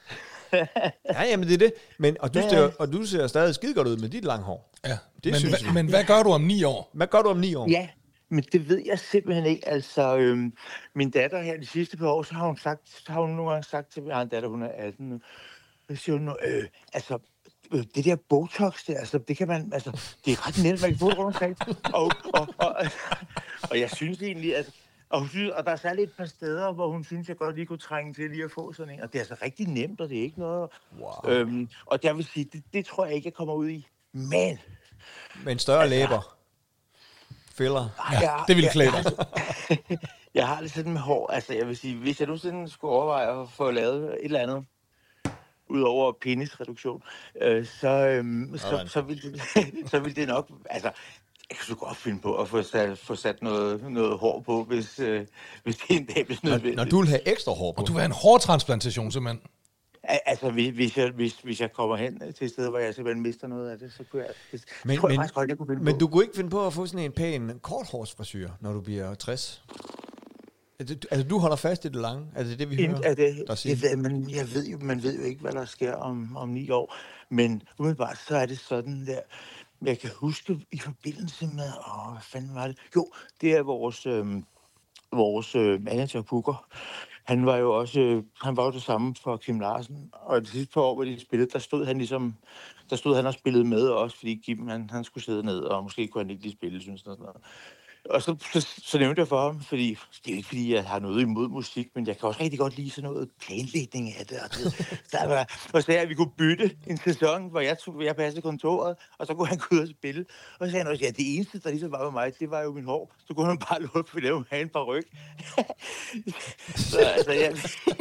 Ja, jamen det er det. Men, og, du ja. ser, og du ser stadig skide godt ud med dit lange hår. Ja, det men, synes hva, men hvad gør du om ni år? Hvad gør du om ni år? Ja, men det ved jeg simpelthen ikke. Altså, øhm, min datter her de sidste par år, så har hun sagt, så har hun nogle gange sagt til mig, jeg har en datter, hun er atten nu, så siger hun, øh, altså, øh, det der Botox der, altså, det kan man, altså, det er ret nemt, man kan få det rundt omkring. Og, og, og, og jeg synes egentlig, at, og, hun synes, og der er særligt et par steder, hvor hun synes, jeg godt lige kunne trænge til lige at få sådan en, og det er altså rigtig nemt, og det er ikke noget. Wow. Øhm, og jeg vil sige, det, det tror jeg ikke, jeg kommer ud i. Men... Men større altså, læber. Filler. Ja, det ville klæde dig. Jeg, jeg har det sådan med hår. Altså, jeg vil sige, hvis jeg nu sådan skulle overveje at få lavet et eller andet, udover penisreduktion, øh, så, øhm, så, så, vil det, så vil det nok... Altså, jeg kan så godt finde på at få sat, få sat noget, noget hår på, hvis, øh, hvis det en dag bliver nødvendigt. Når, når du vil have ekstra hår på? Og du vil have en hårtransplantation, simpelthen? Altså, hvis jeg, hvis, hvis jeg kommer hen til et sted, hvor jeg simpelthen mister noget af det, så kunne jeg... Det, men, tror jeg men, faktisk godt, jeg kunne finde men på. du kunne ikke finde på at få sådan en pæn korthårsfrisyr, når du bliver tres? Altså, du holder fast i det lange? Er det det, vi hører? Er det, det ved, man, jeg ved jo, man ved jo ikke, hvad der sker om, om ni år. Men umiddelbart, så er det sådan der... Jeg kan huske i forbindelse med... Åh, hvad fanden var det? Jo, det er vores, øh, vores øh, manager, Booker. Han var jo også, øh, han var jo det samme for Kim Larsen, og det sidste par år, hvor de spillede, der stod han ligesom, der stod han og spillede med også, fordi Kim, han, han skulle sidde ned, og måske kunne han ikke lige spille, synes jeg, sådan noget. Og så, så, så nævnte jeg for ham, fordi det er ikke, fordi jeg har noget imod musik, men jeg kan også rigtig godt lide sådan noget planlægning af det. Og det der var, og så sagde jeg, at vi kunne bytte en sæson, hvor jeg, tog, hvor jeg passede kontoret, og så kunne han gå ud og spille. Og så sagde han også, ja, det eneste, der ligesom var med mig, det var jo min hår. Så kunne han bare låne på det, og have en par ryg. så, altså, jeg,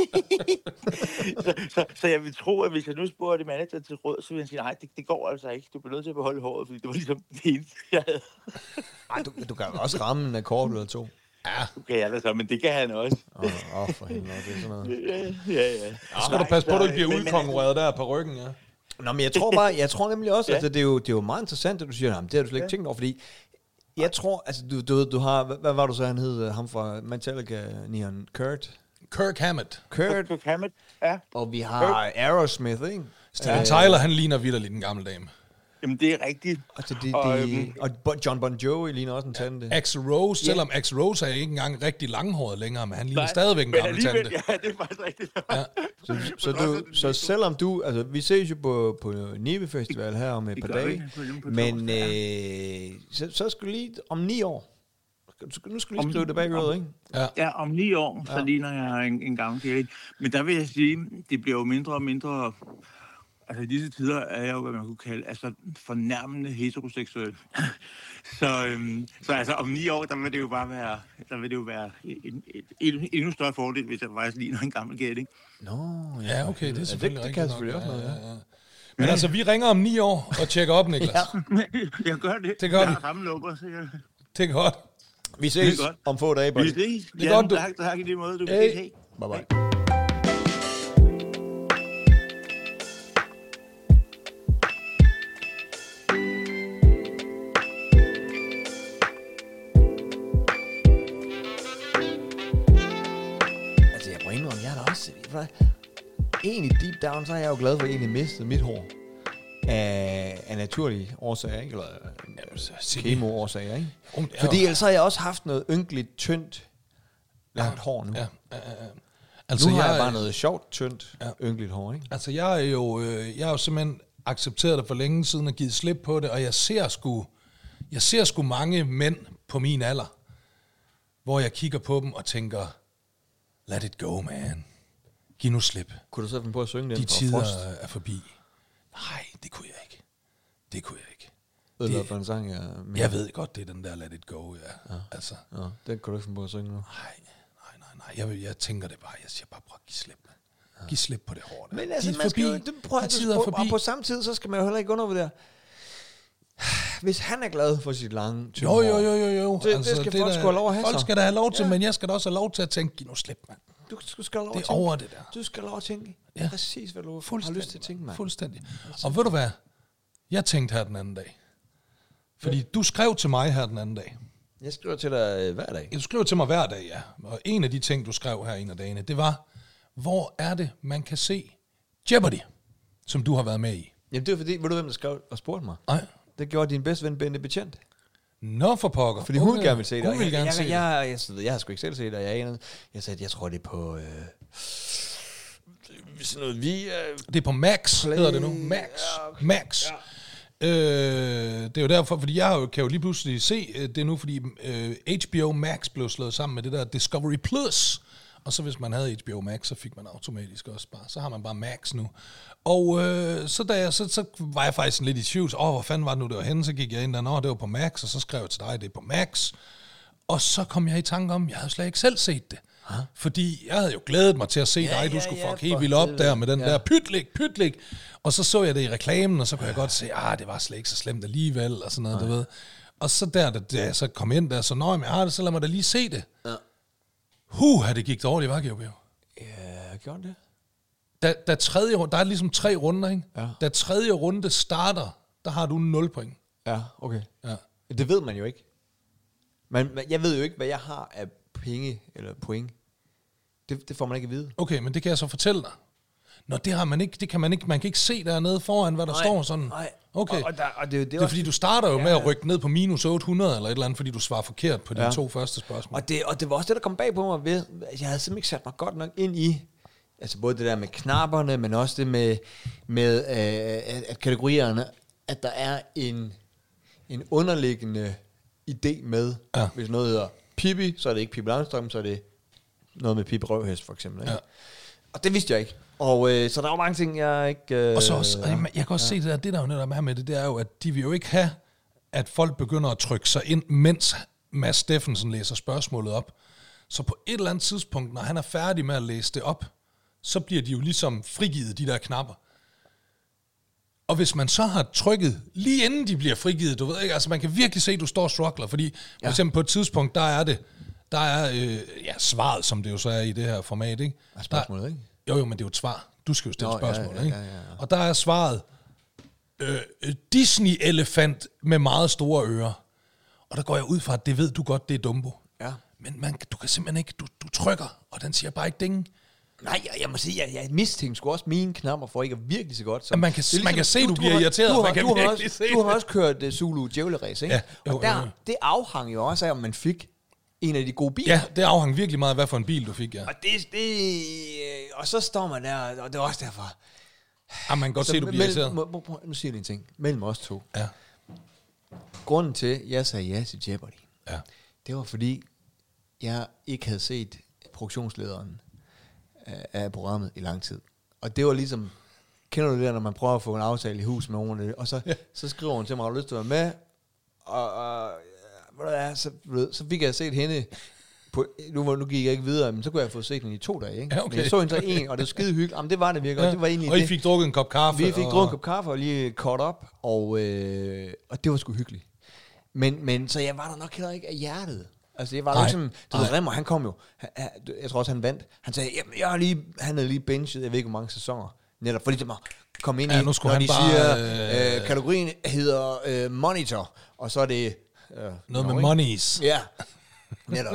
så, så, så jeg vil tro, at hvis jeg nu spurgte manager til råd, så ville han sige, nej, det, det går altså ikke. Du bliver nødt til at beholde håret, fordi det var ligesom det eneste, jeg havde. Ej, du, du kan også ramme en akkord eller to. Ja. Okay, jeg ved så, men det kan han også. Åh, oh, oh, for helvede, det er sådan noget. Ja, ja, ja. Så skal du passe på, at du ikke bliver udkonkurreret der på ryggen, ja. Nå, men jeg tror bare, jeg tror nemlig også, ja. at det er, jo, det er jo meget interessant, at du siger, det har du slet ikke ja. tænkt over, fordi jeg tror, altså du, du, du har, hvad, hvad var du så, han hed, ham fra Metallica, Neon Kurt? Kirk Hammett. Kurt. Kirk Hammett, ja. Og vi har Kirk. Aerosmith, ikke? Steven Tyler, han ligner vitterligt den gamle dame. Jamen, det er rigtigt. Altså, det, og, det, øhm, og John Bon Jovi ligner også en tante. Axl Rose, selvom yeah. Axl Rose er ikke engang rigtig langhåret længere, men han ligner Nej, stadigvæk en gammel tante. Ja, det er faktisk rigtigt. Ja. Så, så, du, så selvom du, altså vi ses jo på, på Nibe Festival her om et par dage, men øh, så, så skal du lige om ni år, nu skal du lige skrive det bag øret, ikke? Ja. ja, om ni år, så ja. ligner jeg en, en gammel kæld. Men der vil jeg sige, det bliver jo mindre og mindre... Altså i disse tider er jeg jo, hvad man kunne kalde, altså fornærmende heteroseksuel. så, øhm, så altså om ni år, der vil det jo bare være, der vil det jo være en, en, en endnu større fordel, hvis jeg faktisk ligner en gammel gæt, ikke? Nå, ja, okay, det er selvfølgelig ja, det, det kan selvfølgelig også noget, ja. ja, ja. Men ja. altså, vi ringer om ni år og tjekker op, Niklas. ja, jeg gør det. Det gør vi. Jeg har samme nummer, så jeg... Det er godt. Vi ses om få dage, buddy. Vi ses. Det er ja, godt, du... Tak, tak i lige måde. Du kan hey. ses. Hey. Bye bye. Egentlig deep down, så er jeg jo glad for, at jeg egentlig mistede mit hår. Af, af naturlige årsager, ikke? Eller kemo-årsager, ikke? Fordi ellers har jeg også haft noget ynkeligt, tyndt, langt ja, hår nu. Ja, ja, ja. Altså, nu har jeg, jeg bare noget sjovt, tyndt, ja. ynkeligt hår, ikke? Altså, jeg er jo, øh, jeg er jo simpelthen accepteret det for længe siden og givet slip på det, og jeg ser sgu, jeg ser sgu mange mænd på min alder, hvor jeg kigger på dem og tænker, let it go, man. Giv nu slip. Kunne du så finde på at synge den? De tider er forbi. Nej, det kunne jeg ikke. Det kunne jeg ikke. ødelagt på en sang, jeg... Jeg ved godt, det er den der Let It Go, ja. ja. Altså. Ja, den kan du ikke finde på at synge nu. Nej, nej, nej, nej. Jeg, vil, jeg tænker det bare. Jeg siger bare, prøv at give slip, man. Ja. Giv slip på det hårde. Men altså, man skal jo... Det, prøv, at, og, og på samme tid, så skal man jo heller ikke undervurdere. Hvis han er glad for sit lange tyve Jo, jo, jo, jo, jo. Det, altså, det skal det folk sgu have lov at have. Folk skal da have lov til, ja. Men jeg skal da også have lov til at tænke, giv nu slip, mand. Du skal, skal have lov det at tænke. over det der. Du skal have lov at tænke. Ja. Præcis, hvad du har lyst til at tænke, mand. Fuldstændig. Og ved du hvad? Jeg tænkte her den anden dag. Fordi ja. Du skrev til mig her den anden dag. Jeg skriver til dig øh, hver dag. Du skriver til mig hver dag, ja. Og en af de ting, du skrev her en af dagene, det var, hvor er det, man kan se Jeopardy, som du har været med i? Jamen det var fordi, ved du hvem der skrev og spurgte mig? Nej. Det gjorde din bedste ven, Bente Betjent. Nå for pokker. Fordi hun okay. gerne vil se det. Hun vil jeg, gerne jeg, se jeg, det. Jeg, jeg, jeg, jeg har sgu ikke selv set det, jeg anede. Jeg sagde, jeg tror det er på... Øh, sådan noget, vi... Øh, det er på Max, Play. Hedder det nu. Max. Ja, okay. Max. Ja. Øh, det er jo derfor, fordi jeg jo, kan jo lige pludselig se det nu, fordi øh, H B O Max blev slået sammen med det der Discovery Plus. Og så hvis man havde H B O Max, så fik man automatisk også bare, så har man bare Max nu. Og øh, så, da jeg, så, så var jeg faktisk lidt i tvivl. Åh, hvor fanden var det nu, det var henne? Så gik jeg ind der, nå, det var på Max, og så skrev jeg til dig, det er på Max. Og så kom jeg i tanke om, jeg havde slet ikke selv set det. Huh? Fordi jeg havde jo glædet mig til at se ja, dig, du ja, skulle ja, fuck helt vildt op der med den ja. der pytlik, pytlik. Og så så jeg det i reklamen, og så kunne jeg godt se, ah, det var slet ikke så slemt alligevel, og sådan noget, du ved. Og så der, da jeg så kom ind der, så nøj, men jeg har det, så lad mig da lige se det. Ja. Huh, det gik dårligt, var Georg? Ja, gjorde det. Da, da tredje runde, der er ligesom tre runder, ikke? Ja. Da tredje runde starter, der har du nul point. Ja, okay. Ja. Det ved man jo ikke. Men jeg ved jo ikke, hvad jeg har af penge eller point. Det, det får man ikke at vide. Okay, men det kan jeg så fortælle dig. Nå, det har man ikke, det kan man ikke, man kan ikke se dernede foran, hvad der nej, står sådan. Nej. Okay. Og, og, der, og det, det, det er fordi, du starter jo ja. med at rykke ned på minus otte hundrede, eller et eller andet, fordi du svarer forkert på de ja. to første spørgsmål. Og det, og det var også det, der kom bag på mig ved, jeg havde simpelthen ikke sat mig godt nok ind i, altså både det der med knapperne, men også det med, med øh, at, at kategorierne, at der er en, en underliggende idé med, ja. Hvis noget hedder Pippi, så er det ikke Pippi Langstrømpe, så er det noget med Pippi Røvhest, for eksempel. Ikke? Ja. Og det vidste jeg ikke. Og øh, så der var mange ting, jeg ikke... Øh, og så også, og jeg, jeg kan også ja. se, det der, det der jo netop med, med det, det er jo, at de vil jo ikke have, at folk begynder at trykke sig ind, mens Mads Steffensen læser spørgsmålet op. Så på et eller andet tidspunkt, når han er færdig med at læse det op, så bliver de jo ligesom frigivet, de der knapper. Og hvis man så har trykket, lige inden de bliver frigivet, du ved ikke, altså man kan virkelig se, at du står og struggler, fordi for ja. eksempel på et tidspunkt, der er det, der er øh, ja, svaret, som det jo så er i det her format, ikke? Er spørgsmålet, ikke? Jo, jo, men det er jo et svar. Du skal jo stille Nå, spørgsmål, ja, ja, ikke? Ja, ja, ja. Og der er svaret, øh, Disney-elefant med meget store ører. Og der går jeg ud fra, at det ved du godt, det er Dumbo. Ja. Men man, du kan simpelthen ikke, du, du trykker, og den siger bare ikke ding. Nej, jeg, jeg må sige, jeg, jeg mistænkte sgu også mine knapper for ikke at virkelig så godt. Som, man kan, ligesom, man kan se, du, du bliver har, irriteret. Du, man kan du, har, også, se du har også kørt uh, Zulu Djævleræs, ikke? Ja, jo, og der, jo, jo. det afhang jo også af, om man fik en af de gode biler. Ja, det afhang virkelig meget af, hvad for en bil du fik, ja. Og, det, det, og så står man der, og det er også derfor. Ja, man kan godt så se, du bliver irriteret. Må, må, nu siger jeg en ting. Mellem os to. Ja. Grunden til, at jeg sagde ja til Jeopardy, ja. det var fordi, jeg ikke havde set produktionslederen af programmet i lang tid. Og det var ligesom, kender du det der, når man prøver at få en aftale i hus med nogen, og så, ja. så skriver hun til mig, har du lyst til at være med? Og, og ja, så, så fik jeg set hende, på, nu, nu gik jeg ikke videre, men så kunne jeg få set hende i to dage. Ikke? Ja, okay. Men jeg så hende så en, og det var skide hyggeligt. Jamen, det var det virkelig. Ja. Og, det var egentlig og I det. fik drukket en kop kaffe. Vi fik og... drukket en kop kaffe og lige caught up, og, øh, og det var sgu hyggeligt. Men, men så jeg var der nok heller ikke af hjertet. Altså, jeg var der ikke sådan, du ved, Remmer, han kom jo, han, jeg tror også, han vandt. Han sagde, jamen, jeg har lige, han havde lige benchet, jeg ved ikke, hvor mange sæsoner, netop fordi det må komme ind ja, i, nu når de bare, siger, øh, kategorien hedder øh, monitor, og så er det... Øh, noget med monies. Ja, netop.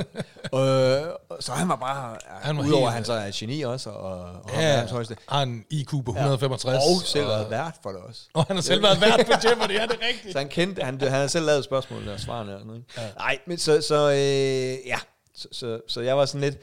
øh, så han var bare, han var udover helt, han så er geni også, og, og ja, han hans højeste. har en I Q på et hundrede og femogtres. Ja. Og selv været vært for det også. Og han har selv været vært på Jeopardy, ja, det er rigtigt. Så han kendte, han, han havde selv lavet spørgsmålene og svarene og sådan noget. Ja. Nej, men så, så øh, ja, så, så, så jeg var sådan lidt,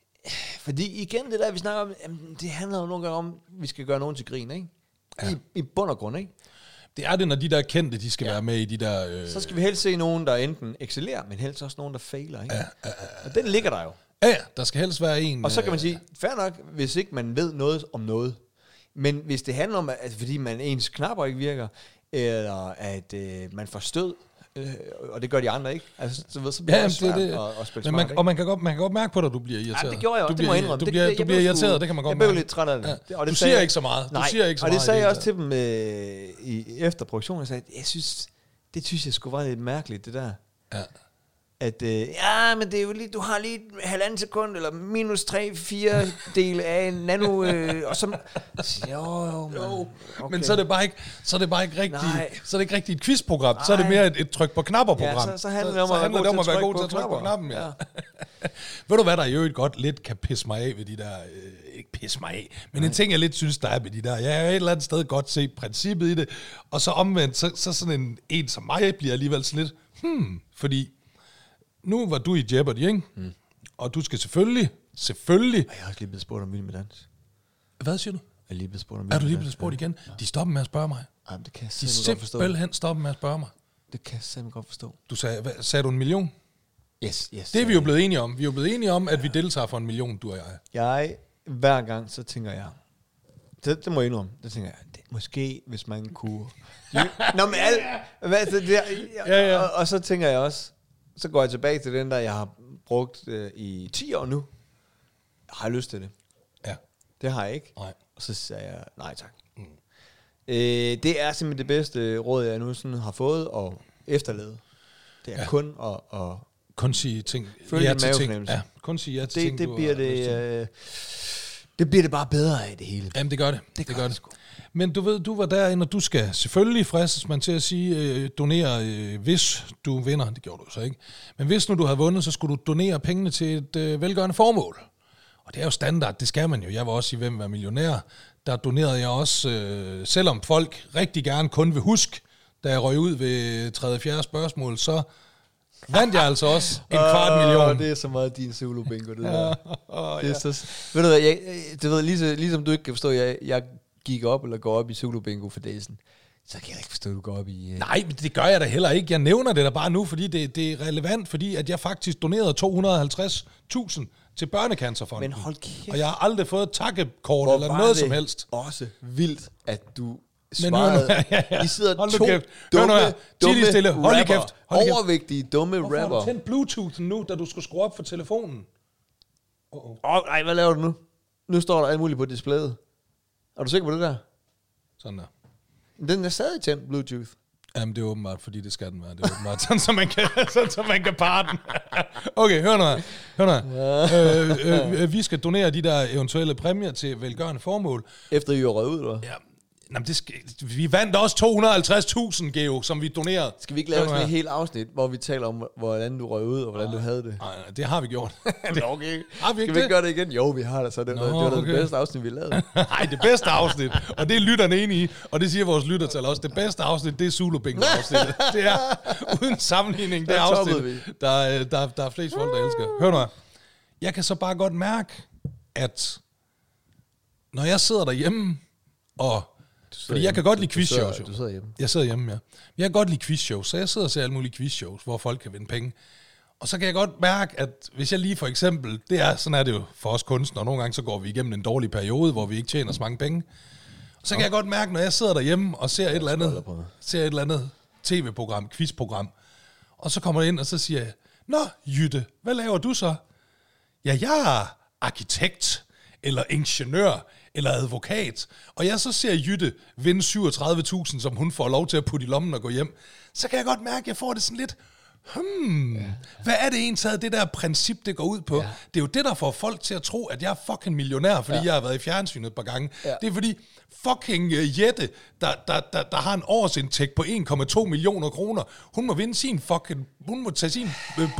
fordi igen det der, vi snakker om, jamen, det handler jo nogle gange om, vi skal gøre nogen til grin, ikke? Ja. I, I bund og grund, ikke? Det er det, når de der kendte, de skal ja. være med i de der... Øh... Så skal vi helst se nogen, der enten excellerer, men helst også nogen, der fejler, ikke? Ja, ja, ja. Og den ligger der jo. Ja, der skal helst være en... Og så kan man sige, fair nok, hvis ikke man ved noget om noget. Men hvis det handler om, at fordi man ens knapper ikke virker, eller at øh, man får stød, øh, og det gør de andre ikke. Altså, så, ved, så bliver Ja, det svært det, det. at, at spille Men smart, man, og man kan, godt, man kan godt mærke på dig, at du bliver irriteret. Ja, det gjorde jeg også, du det må bliver, jeg indrømme. Du Det- bliver, det- du jeg bliver blev irriteret, sgu- det kan man godt Jeg blev mærke. lidt træt af det. Ja. Og det Du sagde siger jeg- ikke så meget. Du Nej, siger ikke så og meget det sagde i jeg det også til dem øh, i, efter produktionen. Jeg sagde, jeg synes, det synes jeg skulle være lidt mærkeligt, det der. Ja. At, øh, ja, men det er jo lige, du har lige halvanden sekund, eller minus tre, fire dele af en nano, øh, og så... Jo, jo, Jo, okay. Men så er det bare ikke, så er det bare ikke rigtigt, Nej. så er det ikke rigtigt et quizprogram, så er det Nej. mere et, et tryk på knapper-program. Ja, så, så handler det om så at, handler det om at være god til at trykke på knapper. knappen, ja. Ved du hvad, der i øvrigt godt lidt kan pisse mig af ved de der, øh, ikke pisse mig af, men en ting, jeg lidt synes, der er ved de der, jeg har et eller andet sted godt se princippet i det, og så omvendt, så, så sådan en, en som mig bliver alligevel sådan lidt, hmm, fordi nu var du i Jeopardy, ikke? Mm. Og du skal selvfølgelig, selvfølgelig... Jeg har også lige blevet spurgt om Vild med Dans. Hvad siger du? Jeg er lige blevet spurgt om Er Vild du med lige Dans. blevet spurgt igen? De stopper med at spørge mig. Jamen, det kan jeg De simpelthen godt forstå. simpelthen stopper med at spørge mig. Det kan jeg simpelthen godt forstå. Du sagde, hvad, sagde du en million? Yes, yes. Det er vi jo blevet enige om. Vi er jo blevet enige om, at vi deltager for en million, du og jeg. Jeg, hver gang, så tænker jeg, det, det må jeg indrømme, det tænker jeg, det, måske hvis man kunne... Nå, men alt, hvad, det, det, Ja, ja. Og, og så tænker jeg også, så går jeg tilbage til den der, jeg har brugt øh, i ti år nu. Har jeg lyst til det? Ja. Det har jeg ikke. Nej. Og så sagde jeg, nej tak. Mm. Øh, det er simpelthen det bedste råd, jeg nu sådan har fået og efterlevet. Det er Ja. ja. kun at... at Kun sige ting. Følg ja din til ting. mavefornemmelse. Ja, kun sige ja til det, ting, det, du bliver har lyst til. det, øh, det bliver det bare bedre af det hele. Jamen, det gør det. Det Det, gør gør det det. sgu. Men du ved, du var derinde, og du skal selvfølgelig fristes man til at sige, øh, donere, øh, hvis du vinder. Det gjorde du så ikke. Men hvis nu du havde vundet, så skulle du donere pengene til et øh, velgørende formål. Og det er jo standard, det skal man jo. Jeg var også i Hvem var millionær. Der donerede jeg også, øh, selvom folk rigtig gerne kun vil huske, da jeg røg ud ved tredje fjerde spørgsmål, så vandt jeg altså også en kvart million. Oh, det er så meget din solo bingo, det der. oh, det er så, ved du hvad, jeg, du ved, ligesom, ligesom du ikke kan forstå, jeg, jeg gik op eller går op i solo bingo for Daisen, så kan jeg ikke forstå, at du går op i... Uh... Nej, men det gør jeg da heller ikke. Jeg nævner det da bare nu, fordi det, det er relevant, fordi at jeg faktisk donerede to hundrede og halvtreds tusind til Børnecancerfonden. Men hold kæft. Og jeg har aldrig fået et takkekort Hvor eller var noget det som helst. også vildt, at du Men svarede... hør nu her, ja, ja. I sidder Hold nu to kæft. Hør nu dumme, her. Tid dumme lige stille. Hold lige rapper. kæft. Hold lige kæft. Overvægtige, dumme Hvorfor har rapper. du tændt Bluetoothen nu, da du skulle skrue op for telefonen? Åh, oh, oh. Nej, hvad laver du nu? Nu står der alt muligt på displayet. Er du sikker på det der? Sådan der. Den er stadig tændt, Bluetooth. Jamen, det er åbenbart, fordi det skal den være. Det er åbenbart, sådan, så man kan, sådan, så man kan parre den. Okay, hør nu her. Hør nu her. øh, øh, vi skal donere de der eventuelle præmier til velgørende formål. Efter I er røget ud, eller? Ja, Nå, det skal, vi vandt også to hundrede og halvtreds tusind, Geo, som vi donerede. Skal vi ikke lave sådan et helt afsnit, hvor vi taler om, hvordan du røg ud, og hvordan du havde det? Nej, det har vi gjort. Det er okay. Har vi ikke Skal vi det? ikke gøre det igen? Jo, vi har det, så det, Nå, det var okay. det bedste afsnit, vi lavede. Nej, det bedste afsnit, og det er lytterne enige i, og det siger vores lyttertal også. Det bedste afsnit, det er Zulu Bingo afsnittet. Det er uden sammenligning det Der afsnit, toppede der, der, der er flest folk, der elsker. Hør nu her. Jeg kan så bare godt mærke, at når jeg sidder derhjemme, og fordi jeg kan godt lide quizshows. Du, du sidder hjemme. Jeg sidder hjemme, ja. Jeg kan godt lide quizshows, så jeg sidder og ser alle mulige quizshows, hvor folk kan vinde penge. Og så kan jeg godt mærke, at hvis jeg lige for eksempel, det er, sådan er det jo for os kunstnere, nogle gange så går vi igennem en dårlig periode, hvor vi ikke tjener så mange penge. Og så kan jeg godt mærke, når jeg sidder derhjemme og ser et eller andet, ser et eller andet tv-program, quizprogram, og så kommer jeg ind, og så siger jeg, nå, Jytte, hvad laver du så? Ja, jeg er arkitekt, eller ingeniør, eller advokat, og jeg så ser Jytte vinde syvogtredive tusind, som hun får lov til at putte i lommen og gå hjem, så kan jeg godt mærke, at jeg får det sådan lidt, hmm, ja. Hvad er det egentlig, det der princip, det går ud på? Ja. Det er jo det, der får folk til at tro, at jeg er fucking millionær, fordi ja. jeg har været i fjernsynet et par gange. Ja. Det er fordi fucking uh, Jette, der, der, der, der har en årsindtægt på en komma to millioner kroner, hun må vinde sin fucking, hun må tage sin øh,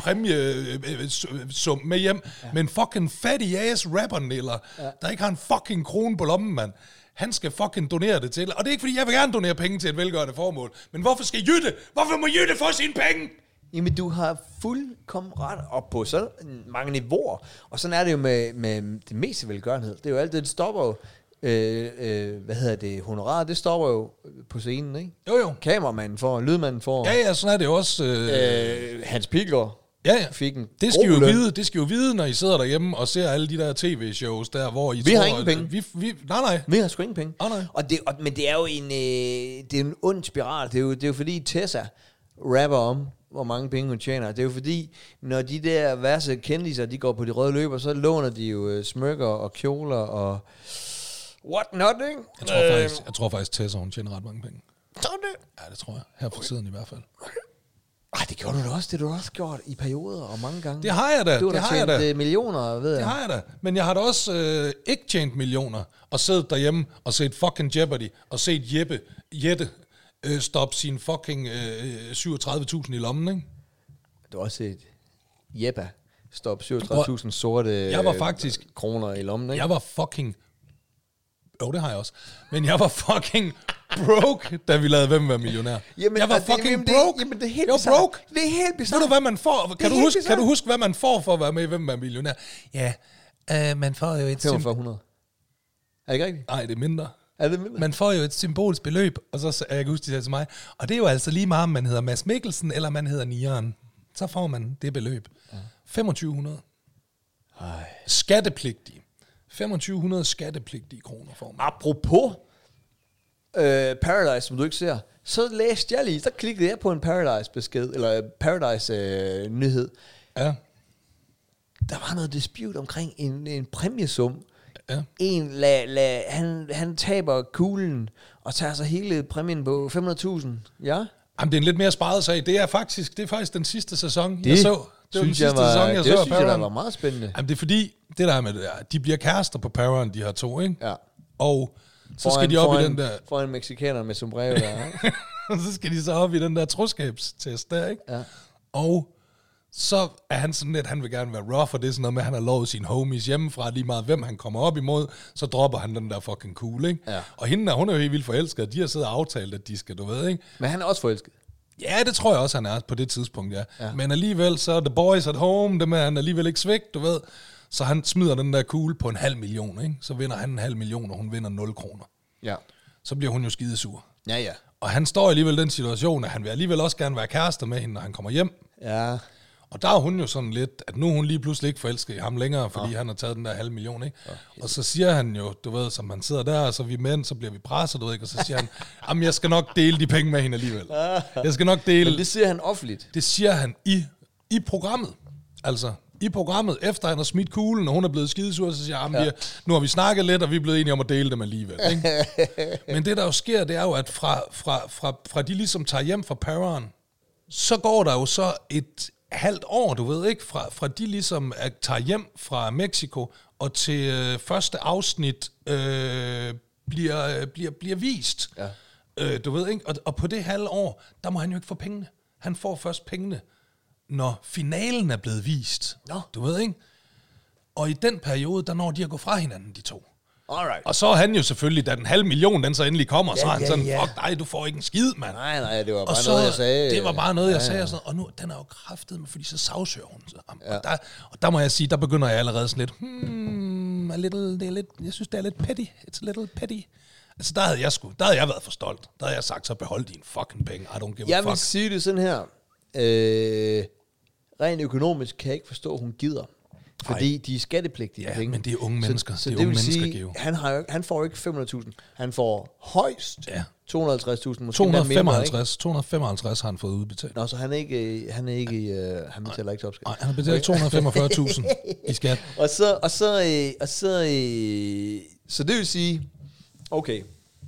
præmiesum med hjem, ja. Men fucking fatty ass rapper-niller, ja. Der ikke har en fucking krone på lommen, mand. Han skal fucking donere det til. Og det er ikke fordi, jeg vil gerne donere penge til et velgørende formål. Men hvorfor skal Jytte? Hvorfor må Jytte få sine penge? Jamen, du har fuldkommen ret op på så mange niveauer. Og sådan er det jo med, med det meste velgørenhed. Det er jo alt det, det stopper jo. Øh, øh, hvad hedder det? Honoraret, det stopper jo på scenen, ikke? Jo, jo. Kameramanden får, lydmanden får. Ja, ja, sådan er det jo også. Øh... Øh, Hans Pilgaard Ja, ja. Fik en det skal, jo løn. vide, det skal jo vide, når I sidder derhjemme og ser alle de der tv-shows der, hvor I Vi tror... har ingen penge. Vi, vi, nej, nej. Vi har sgu ingen penge. Oh, nej. Og det, og, men det er jo en, øh, det er en ond spiral. Det er jo, det er jo fordi Tessa rapper om, hvor mange penge hun tjener. Det er jo fordi, når de der værste kendiser, de går på de røde løber, så låner de jo øh, smykker og kjoler og what not, ikke? Jeg tror, øh. faktisk, jeg tror faktisk, Tessa, hun tjener ret mange penge. Tror du det? Ja, det tror jeg. Her fra siden i hvert fald. Ej, det gjorde du da også. Det har du også gjort i perioder og mange gange. Det har jeg da. Du har det da har jeg da. tjent millioner, ved jeg. Det har jeg da. Men jeg har da også øh, ikke tjent millioner, og siddet derhjemme og set fucking Jeopardy, og set Jeppe, Jette, øh, stoppe sin fucking øh, syvogtredive tusind i lommen, ikke? Du har også set Jeppa stoppe syvogtredive tusind sorte jeg var faktisk, øh, kroner i lommen, ikke? Jeg var fucking... Jo, det har jeg også. Men jeg var fucking broke, da vi lavede Hvem var millionær. Jamen, jeg var det, fucking jamen, det, broke. Jamen, det er helt jeg var bizarre. broke. Det er helt bizarre. Ved du, hvad man får? Kan du, huske, kan du huske, hvad man får for at være med i Hvem var millionær? Ja, øh, man får jo et... femogfyrre hundrede. Er det ikke rigtigt? Nej, det er mindre. Er det mindre? Man får jo et symbolsk beløb, og så jeg kan huske, de sagde til mig, og det er jo altså lige meget, om man hedder Mads Mikkelsen, eller man hedder Nieren. Så får man det beløb. Ja. femogtyve hundrede. Ej. Skattepligtige. femogtyve hundrede skattepligtige kroner får man. Apropos øh, Paradise, som du ikke ser, så læste jeg lige, så klikkede jeg på en Paradise-besked, eller Paradise-nyhed. Ja. Der var noget dispute omkring en, en præmiesum. Ja. En, la, la, han, han taber kuglen, og tager så hele præmien på fem hundrede tusind. Ja? Jamen, det er en lidt mere sparet sag. Det er faktisk, det er faktisk den sidste sæson, det jeg så. Det var den sidste jeg var, sæson, jeg det så. Det synes jeg, der var meget spændende. Jamen, det er fordi, det der med det der, de bliver kærester på Paran, de her to, ikke? Ja. Og så foran, skal de op foran, i den der... For en mexikaner med sombrero der, ikke? Og så skal de så op i den der troskabstest der, ikke? Ja. Og så er han sådan lidt, han vil gerne være rough, og det er sådan noget med, at han har lovet sine homies hjemmefra, lige meget hvem han kommer op imod, så dropper han den der fucking cool, ikke? Ja. Og hende der, hun er jo helt vildt forelsket, de har siddet og aftalt, at de skal, du ved, ikke? Men han er også forelsket. Ja, det tror jeg også, han er på det tidspunkt, ja. Ja. Men alligevel, så er the boys at home, dem er han alligevel ikke svigt, du ved. Så han smider den der kugle på en halv million, ikke? Så vinder han en halv million, og hun vinder nul kroner. Ja. Så bliver hun jo skidesur. Ja, ja. Og han står alligevel i den situation, at han vil alligevel også gerne være kærester med hende, når han kommer hjem. Ja. Og der er hun jo sådan lidt, at nu er hun lige pludselig ikke forelsket i ham længere, fordi ja. han har taget den der halv million, ikke? Okay. Og så siger han jo, du ved, som han sidder der, og så er vi mænd, så bliver vi presset, du ved ikke? Og så siger han, jamen jeg skal nok dele de penge med hende alligevel. Jeg skal nok dele... Men det siger han offentligt. Det siger han i, i programmet. Altså, i programmet, efter han har smidt kuglen, og hun er blevet skidesur, så siger han, ja. nu har vi snakket lidt, og vi er blevet enige om at dele dem alligevel. Ikke? Men det, der jo sker, det er jo, at fra, fra, fra, fra de ligesom tager hjem fra Paran, så går der jo så et halvt år, du ved ikke, fra, fra de ligesom at tager hjem fra Mexico, og til øh, første afsnit øh, bliver, bliver, bliver vist. Ja. Øh, du ved ikke, og, og på det halve år, der må han jo ikke få pengene. Han får først pengene, når finalen er blevet vist. Nå. Du ved ikke? Og i den periode, der når de at gå fra hinanden, de to. Alright. Og så er han jo selvfølgelig, da den halv million, den så endelig kommer, ja, så er han ja, sådan, ja. fuck dig, du får ikke en skid, mand. Nej, nej, det var bare og så, noget, jeg sagde. Det var bare noget, jeg ja, sagde, ja. og, sådan, og nu, den er jo kraftet med, fordi så sagsøger hun. Så, Ja. og, der, og der må jeg sige, der begynder jeg allerede sådan lidt, hmm, a little, det er lidt, jeg synes, det er lidt petty. It's a little petty. Altså, der havde jeg sgu, der havde jeg været for stolt. Der havde jeg sagt, så behold dine fucking penge. I don't give a Jeg fuck. vil sige det sådan her. Øh, rent økonomisk kan jeg ikke forstå, at hun gider. Fordi Ej. de er skattepligtige Ja, penge. men det er unge mennesker. Så, så det er det unge vil mennesker, sige, Geo. han, har jo, han får ikke fem hundrede tusind. Han får højst Ja. to hundrede og halvtreds tusind. Måske to hundrede og mindre, femoghalvtreds, to hundrede og femoghalvtreds har han fået udbetalt. Nå, så han er ikke, han er ikke, øh, han betaler ikke topskat. Nej, han har betalt to hundrede og femogfyrre tusind i skat. Og så, og så, øh, og så, øh, så det vil sige, okay,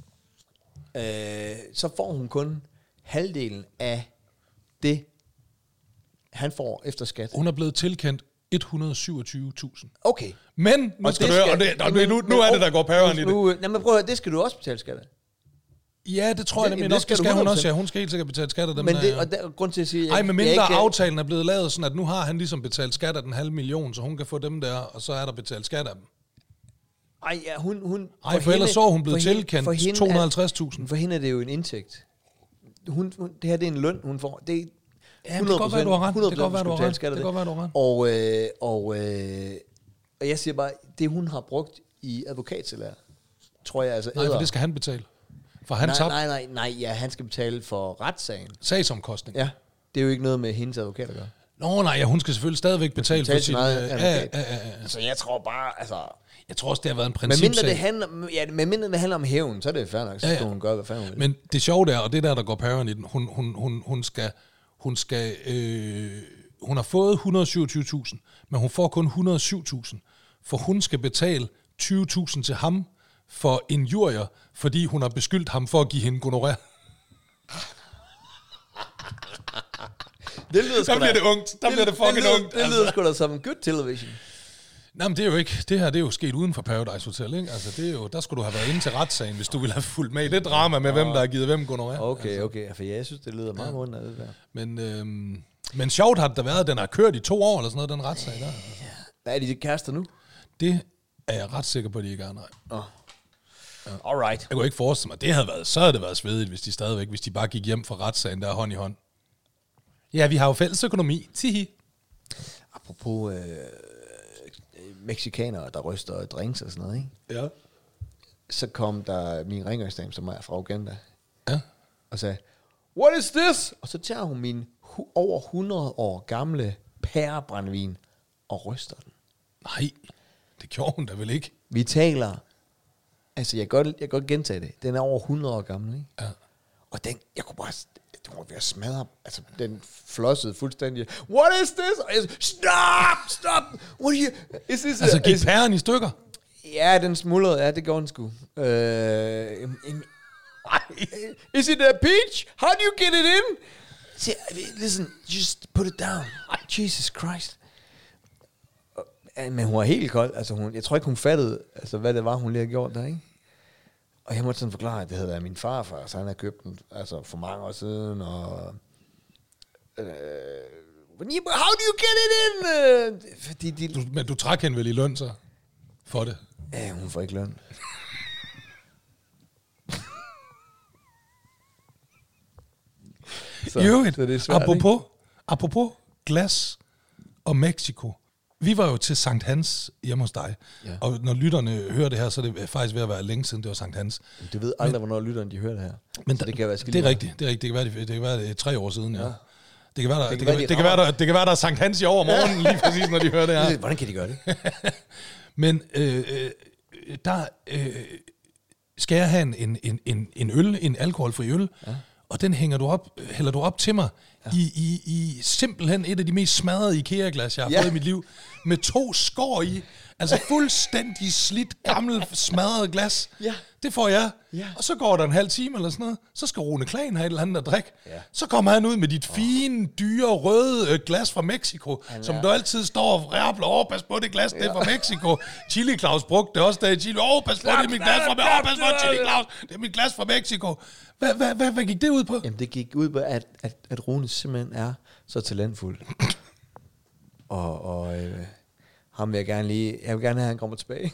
øh, så får hun kun halvdelen af det, han får efter skat. Hun er blevet tilkendt et hundrede og syvogtyve tusind. Okay. Men, nu, Og skal det du, skal- og det, og det, nu, nu er det, der går pæren i det. Nu, nej, men prøv at høre, det skal du også betale skat af. Ja, det tror jeg Det- nemlig det nok. skal Det du skal hun hundrede også, procent. ja. Hun skal helt sikkert betale skat af dem Men der, det, ja. og der, grund til at sige, Ej, med mindre jeg ikke, aftalen er blevet lavet sådan, at nu har han ligesom betalt skat af den halve million, så hun kan få dem der, og så er der betalt skat af dem. Ej, ja, hun, hun, Ej, for ellers så er hun blevet for hende- tilkendt for hende to hundrede og er- halvtreds tusind. For hende er det jo en indtægt. Hun, hun, det her det er en løn, hun får. Det er Ja, det kan godt være, du har ret. Det kan godt være, du har betale ret. skat af Det kan godt være, du har ret. Og, øh, og, øh, og jeg siger bare, det hun har brugt i advokatsalær, tror jeg altså Nej, for æder. det skal han betale. For han nej, tabte nej, nej, nej, ja, han skal betale for retssagen. sagsomkostning. Ja, det er jo ikke noget med hendes advokat at gøre. Nå nej, ja, hun skal selvfølgelig stadigvæk betale for sin... Meget, ja, ja, ja, ja. Så jeg tror bare, altså... Jeg tror også, det har været en Men mindre principsag. det handler, ja, men mindre det handler om hævn, så er det fair nok, så Ja, skal ja. hun gøre, hvad fanden hun vil. Men det sjove der, og det der, der går pæren i den, hun, hun, hun, hun skal... Hun skal... Øh, hun har fået et hundrede og syvogtyve tusind, men hun får kun et hundrede og syv tusind, for hun skal betale tyve tusind til ham for injurier, fordi hun har beskyldt ham for at give hende gonorrhea. Det lyder Der bliver det ungt. Der bliver det fucking det lyder, ungt. Det lyder sgu da som good television. Nej, men det er jo ikke. Det her det er jo sket uden for Paradise Hotel, ikke? Altså, det er jo, der skulle du have været inde til retssagen, hvis du ville have fulgt med i det drama med, hvem der har givet hvem gonorrhea. Okay, altså. okay. For ja, jeg synes, det lyder meget rundt af det der. Men, øhm, men sjovt har det da været, at den har kørt i to år, eller sådan noget, den retssag der. Hvad er de kærester nu? Det er jeg ret sikker på, at de ikke er, nej. Oh. Ja. Alright. Jeg kunne ikke forestille mig, det havde været, så havde det været svedigt, hvis de stadigvæk, hvis de bare gik hjem fra retssagen der hånd i hånd. Ja, vi har jo fælles økonomi. Tihi. Apropos øh, mexikanere, der ryster drinks og sådan noget, ikke? Ja. Så kom der min rengøringsdame, som er fra Uganda, Ja. og sagde, what is this? Og så tager hun min hu- over hundrede år gamle pærebrændvin og ryster den. Nej, det gjorde hun da vel ikke. Vi taler, altså jeg kan godt, jeg kan godt gentage det, den er over hundrede år gammel, ikke? Ja. Og den, jeg kunne bare, den var ved at smadre, altså den flossede fuldstændig. What is this? Og jeg, stop, stop, what are you, is this Altså a, gik is, pæren i stykker? ja, den smuldrede, ja, det gjorde den sgu. Øh, en, en, is it a peach? How do you get it in? See, listen, just put it down. Jesus Christ. Men hun var helt kold, altså hun, jeg tror ikke hun fattede, altså hvad det var, hun lige havde gjort der, ikke? Og jeg måtte sådan forklare, at det havde været min farfar, så han havde købt den altså for mange år siden, og øh, how do you get it in? Øh, fordi de, Du, men du trak hende vel i løn så? For det? ja, hun får ikke løn. I øvrigt, så det er svært, apropos, apropos glas og Mexico. Vi var jo til Sankt Hans hjemme hos dig, Ja. og når lytterne hører det her, så er det faktisk ved at være længe siden, det var Sankt Hans. Du ved aldrig, men, hvornår lytterne de hører det her. Men så det kan være skidt. Det er rigtigt, det er rigtigt. Det kan være, det, det kan være det er tre år siden, ja. ja. Det kan være, der, det Det kan, kan det, være, kan, det, kan være, der, det kan være, der er Sankt Hans i overmorgen, lige præcis, når de hører det her. Hvordan kan de gøre det? Men øh, øh, der øh, skal jeg have en, en, en, en øl, en alkoholfri øl, ja. Og den hænger du op, hælder du op til mig ja. i, i, i simpelthen et af de mest smadrede IKEA-glas, jeg har ja. fået i mit liv, med to skår i. Altså fuldstændig slidt, gammel, smadret glas. Ja. Det får jeg. Ja. Og så går der en halv time eller sådan noget. Så skal Rune Klagen have et eller andet at drikke. Ja. Så kommer han ud med dit fine, dyre, røde øh, glas fra Mexico, han, som ja. du altid står og ræbler. Åh, pas på det glas, ja. det er fra Mexico. Chili Claus brugte det også, da i Chili. Åh, pas på, det er mit glas fra Mexico. Åh, pas på, Chili Claus, det er mit glas fra Mexico. Hvad, hvad, hvad, hvad gik det ud på? Jamen, det gik ud på, at, at, at Rune simpelthen er så talentfuld. og og øh, ham vil jeg gerne lige... Jeg vil gerne have, at han kommer tilbage.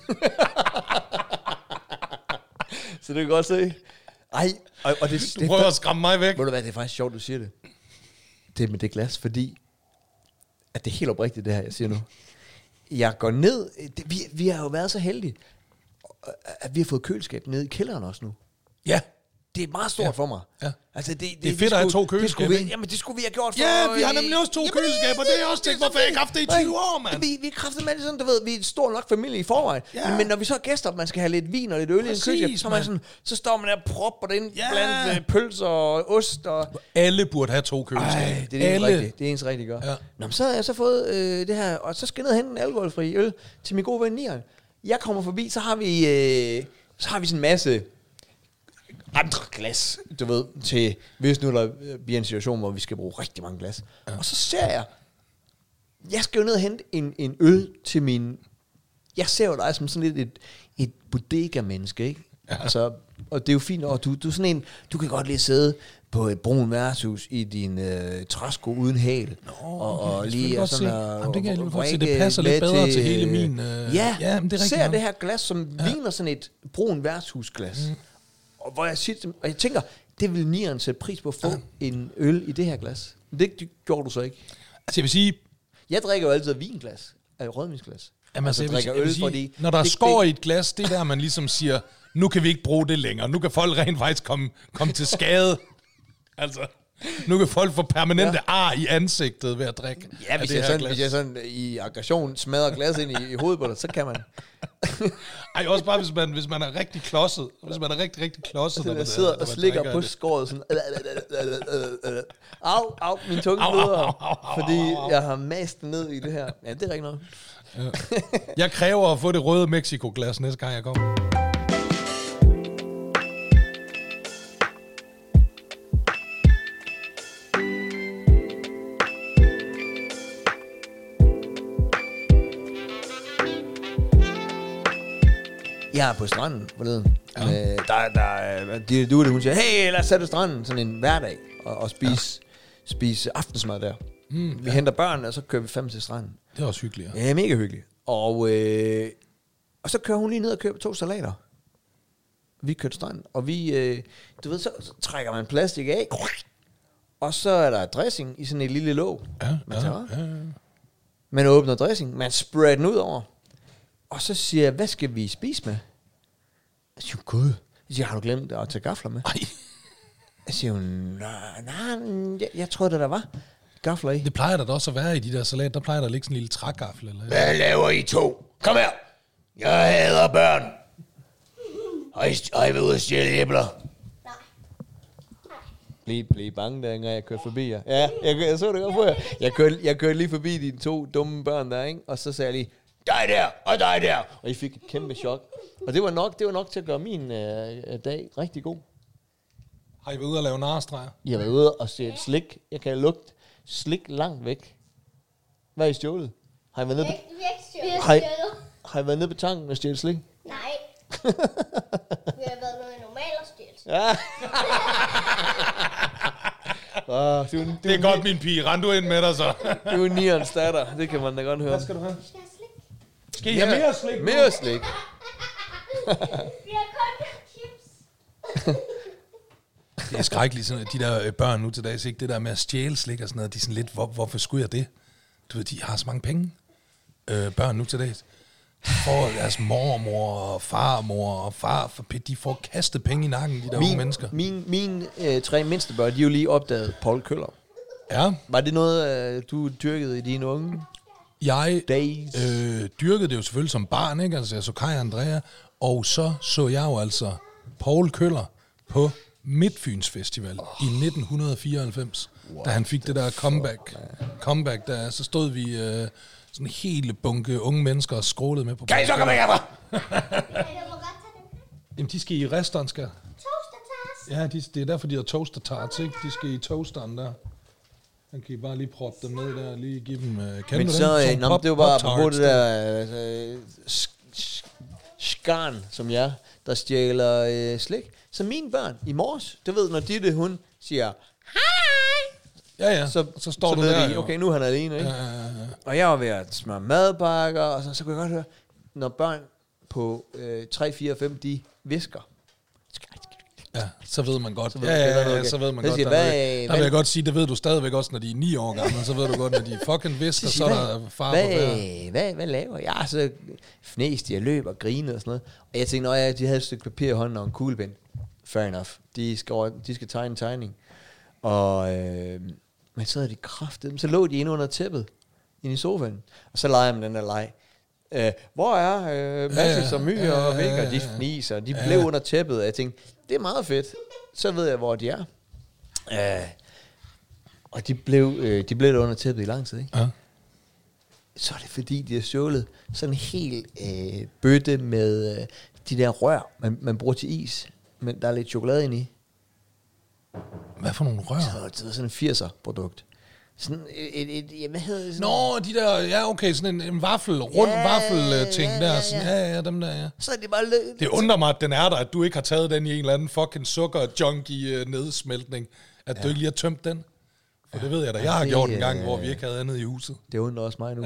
Så det kan godt se. Ej, og, og det, Du det, prøver det, at skræmme mig væk. ved du hvad, det er faktisk sjovt, du siger det. Det med det glas, fordi... At det er helt oprigtigt, det her, jeg siger nu. Jeg går ned... Det, vi, vi har jo været så heldige, at vi har fået køleskab nede i kælderen også nu. Ja. Det er meget stort ja. for mig. Ja. Altså, det, det, det er fedt at have to køleskaber. Jamen, det skulle vi have gjort for... Ja, vi har nemlig også to jamen, køleskaber. Det er jeg også tænkt, hvorfor jeg ikke haft det i tyve år, mand. Vi, vi er kraftigt med det sådan, du ved, vi er en stor nok familie i forvejen. Ja. Men, men når vi så er gæster, man skal have lidt vin og lidt øl i en køleskab, så, man sådan, så står man der og propper det ind ja. blandt uh, pølser og ost. Og... Alle burde have to køleskaber. Ej, det er ens rigtigt. Det er ens rigtigt gør. Ja. Nå, men så har jeg så fået øh, det her, og så skal jeg ned og hente en alkoholfri øl til min gode ven Nian. Jeg kommer forbi, så har vi, øh, så har vi sådan en masse... andre glas, du ved, til hvis nu der bliver en situation, hvor vi skal bruge rigtig mange glas. Ja. Og så ser jeg, jeg skal jo ned og hente en, en øl til min, jeg ser jo dig som sådan lidt et, et bodega-menneske, ikke? Ja. Altså, og det er jo fint, og du, du er sådan en, du kan godt lige sidde på et brun værtshus i din øh, træsko uden hæl. Nå, og, og okay, lige og sådan og, Jamen, det kan jeg lige godt se, det det passer lidt bedre til, til hele min... Øh, ja, ja men det er ser rigtigt, det her glas, som ja. ligner sådan et brun værtshusglas. Mm. Og hvor jeg siger, og jeg tænker, det vil Nieren sætte pris på at få ja. en øl i det her glas. Men det, det gjorde du så ikke. Altså jeg vil sige... Jeg drikker jo altid vinglas, af rødvinsglas. Jamen, altså, altså, jeg vil, jeg vil øl, sige, fordi når der er det, skår det, i et glas, det er der, man ligesom siger, nu kan vi ikke bruge det længere. Nu kan folk rent faktisk komme, komme til skade. Altså... Nu kan folk få permanente ja. ar i ansigtet ved at drikke. Ja, hvis jeg, sådan, hvis jeg sådan i aggression smadrer glas ind i, i hovedet på dig, så kan man. Ej, også bare hvis man, hvis man er rigtig klodset. Hvis man er rigtig, rigtig klodset. Så jeg sidder og slikker på skåret sådan. Au, au, min tunge bløder. Fordi jeg har mast ned i det her. Ja, det er rigtig noget. Ja. Jeg kræver at få det røde Mexico-glas næste gang jeg kommer. Jeg er på stranden forleden. Ja. Øh, der, der, de, du, hun siger, hey, lad os sætte stranden sådan en hverdag og, og spise, ja. spise aftensmad der. Mm, vi ja. henter børn, og så kører vi fem til stranden. Det er også hyggeligt. Ja, ja mega hyggeligt. Og, øh, og så kører hun lige ned og køber to salater. Vi kører til stranden, og vi, øh, du ved, så, så trækker man plastik af, og så er der dressing i sådan et lille låg. Ja, man tager ja, ja, ja. Man åbner dressing, man sprayer den ud over. Og så siger jeg, hvad skal vi spise med? Jeg siger, gud. Jeg siger, har du glemt at tage gafler med? Ej. Jeg siger, nej, nej, jeg, jeg troede, det der var gafler i. Det plejer der da også at være i de der salat. Der plejer der at ligge sådan en lille trægaffel. Eller hvad laver I to? Kom her. Jeg hader børn. Har I, har I været ude at stjæle æbler? Nej. Bliv, bliv bange, da jeg kørte forbi jer. Ja, jeg, jeg så det godt for jer. Jeg kørte, jeg kørte lige forbi de to dumme børn der, ikke? Og så sagde jeg lige, dig der, og dig der. Og I fik et kæmpe chok. Og det var nok, det var nok til at gøre min øh, dag rigtig god. Har I været ude og lave narestreger? Jeg har været ude og stjæle slik. Jeg kan lugte slik langt væk. Hvad er I stjålet? Har I været nede på, har I, har I været nede på tanken og stjæle slik? Nej. Vi har været noget normalt at stjæle. Ja. Oh, du, du, det er godt, min pige. Rend du ind med dig så. Du er nierens datter. Det kan man da godt høre. Hvad skal du have? Skal I have mere slik? Mere slik. Vi har kun chips. Det er skrækkeligt, sådan, de der børn nu til dags, ikke? Det der med at stjæle slik og sådan noget, de er sådan lidt, hvor, hvorfor skulle jeg det? Du ved, de har så mange penge, øh, børn nu til dags. De får deres mormor og farmor og far, de får kastet penge i nakken, de der min, unge mennesker. Mine min, øh, tre mindste børn, de har jo lige opdaget Paul Køller. Ja. Var det noget, øh, du dyrkede i dine unge? Jeg øh, dyrkede det jo selvfølgelig som barn, ikke? Altså jeg så Kaj og Andrea, og så så jeg jo altså Paul Køller på Midtfyns Festival oh. i nitten fireoghalvfems, wow. da han fik det der comeback. Comeback, der så stod vi øh, sådan en hele bunke unge mennesker og skrålede med på. Kan I så komme herfra? Jamen de skal i restaurant, skal. Toaster-tarts. Ja, de, det er derfor, de har toaster-tarts, ikke? De skal i toasteren der. Han kan I bare lige proppe dem ned der, lige give dem... Uh, kender Men du så, dem? øh, pop, det var bare på det der øh, skarn, som jeg, der stjæler øh, slik. Så mine børn i morges, du ved, når Ditte, hun siger, hej, ja, ja. Så, så står så du ved der. De, okay, nu er han alene, ikke? Ja, ja, ja. Og jeg var ved at smøre madpakker, og så, så kunne jeg godt høre, når børn på øh, tre, fire, fem, de visker. Ja, så ved man godt. Så ved ja, ja, ja, okay. så ved man så godt. Siger, der, hvad, vil, der vil jeg godt sige, det ved du stadigvæk også, når de er ni år gamle. Så ved du godt, når de fucking visker, så, så er der far hvad, på hver. Hvad, hvad laver jeg? Så fnæste jeg, løb og grinede og sådan noget. Og jeg tænkte, ja, de havde et stykke papir i hånden og en kuglepen. Fair enough. De skal, over, de skal tegne en tegning. Og øh, men så havde de kraftet. Så lå de inde under tæppet, inde i sofaen. Og så legede jeg med den der leg. Øh, hvor er øh, Mathis og My og Væk, og de fniser, de blev under tæppet, og jeg tænkte, det er meget fedt, så ved jeg, hvor de er. Øh, og de blev, øh, de blev der under tæppet i lang tid, ikke? Ja. Så er det fordi, de har stjålet sådan en hel øh, bøtte med øh, de der rør, man, man bruger til is, men der er lidt chokolade inde i. Hvad for nogle rør? Så det var sådan en firser produkt. Sådan et, et, et, ja, hvad hedder det? Sådan Nå, de der, ja okay, sådan en, en vaffel, rund ja, vaffel-ting ja, der, ja, sådan, ja. ja, ja, dem der, ja. Så er det bare lø- Det undrer mig, at den er der, at du ikke har taget den i en eller anden fucking sukker-junkie-nedsmeltning, at ja. du ikke lige har tømt den. For ja. det ved jeg da, jeg har det, gjort en gang, øh, hvor vi ikke havde andet i huset. Det undrer også mig nu.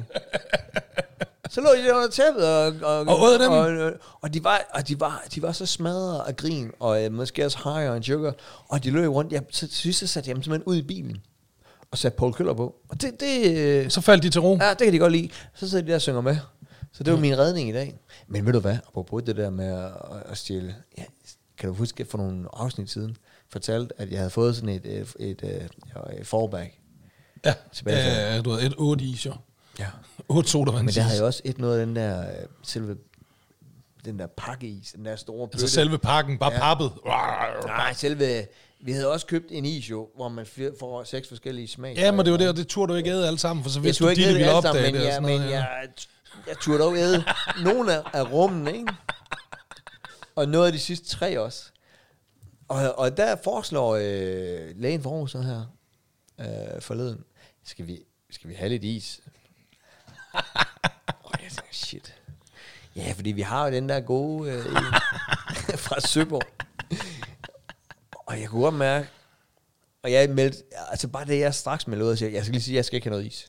Så lå de der under tæppet, og, og, og, og, dem. og, og, de, var, og de, var, de var så smadret af grin, og øh, måske også high og sugar, og de løb rundt. Jeg, så synes jeg, satte jeg dem simpelthen ud i bilen, og satte Paul Køller på. Og det, det, øh, så faldt de til ro? Ja, det kan de godt lide. Så sidder de der og synger med. Så det var ja. min redning i dag. Men ved du hvad, apropos det der med at, at stjæle, ja, kan du huske for nogle afsnit siden, fortalte, at jeg havde fået sådan et, et, et, et, et fallback. Ja, Tilbage øh, du havde et otte is, jo. Ja. otte sodavand. Men der havde jeg også et noget af den der, øh, selve, den der pakkeis, den der store bøtte. Altså selve pakken, bare Ja. pappet. Nej, selve, vi havde også købt en is jo, hvor man f- får seks forskellige smag. Ja, men det var det, og det turde du ikke æde alle sammen, for så Jeg vidste du, turde at ikke de æde det ville alt opdage sammen, men, det. og jeg, sådan men noget, ja. jeg, jeg turde dog æde nogle af, af rummene, ikke? Og noget af de sidste tre også. Og, og der foreslår øh, lægen for så her øh, forleden, skal vi, skal vi have lidt is? Og jeg tænker, shit. Ja, fordi vi har jo den der gode øh, fra Søborg. Og jeg kunne godt mærke, og jeg meldte, altså bare det, jeg straks meldte ud og siger, jeg skal lige sige, jeg skal ikke have noget is.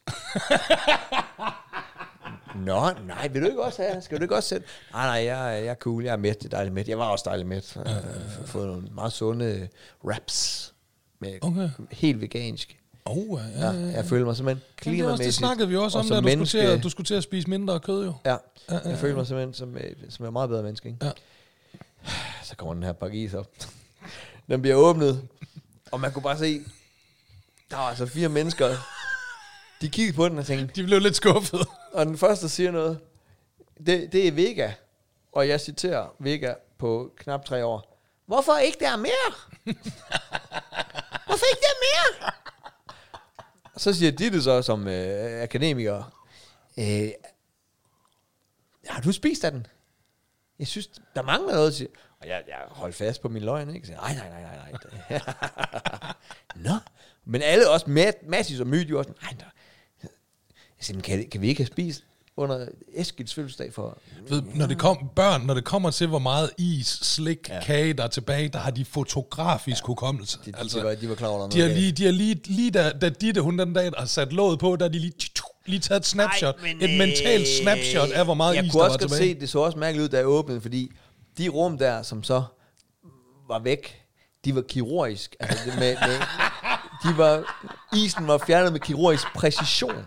Nå, nej, vil du ikke også have? Skal du ikke også sætte? Nej, nej, jeg, jeg er cool, jeg er mæt, det er dejligt mæt. Jeg var også dejligt mæt. Jeg har fået nogle meget sunde wraps med Okay. helt vegansk. Oh, ja, ja, Ja, ja. jeg føler mig simpelthen Jamen, det, er også, det klimamæssigt. snakkede vi også og om, som da du skulle, til, menneske- at- du skulle til at spise mindre kød, jo. Ja, Ja, ja, jeg ja. føler mig simpelthen som, øh, som en meget bedre menneske. Ikke? Ja. Så kommer den her pakke is op. Den bliver åbnet, og man kunne bare se, der var altså fire mennesker. De kiggede på den og tænkte, De blev lidt skuffet. og den første, der siger noget, det, det er Vega. Og jeg citerer Vega på knap tre år. Hvorfor ikke der er mere? Hvorfor ikke der er mere? Og så siger Ditte så som øh, akademiker, øh, har du spist af den? Jeg synes, der mangler noget til. Og jeg, jeg holdt fast på min løgn, ikke? Så, nej, nej, nej, nej, nej. Nå. Men alle også, Massis og My, de var også, nej, der. Jeg siger, kan, kan vi ikke have spist under Eskilds fødselsdag for... Ved, når det kom, børn, når det kommer til, hvor meget is, slik, Ja. ja. kage, der er tilbage, der har de fotografisk ja. hukommelse. De, altså, de, var, de var klar over, der var de har noget lige, de har lige, lige da, da Ditte, hun den dag, har sat låget på, der har de lige, lige taget et snapshot. Ej, men, et øh, mentalt snapshot af, hvor meget jeg is, kunne der også var godt tilbage. se, det så også mærkeligt ud, da jeg åbnede, fordi de rum der, som så var væk, de var kirurgisk. Altså, det med, med, de var, isen var fjernet med kirurgisk præcision.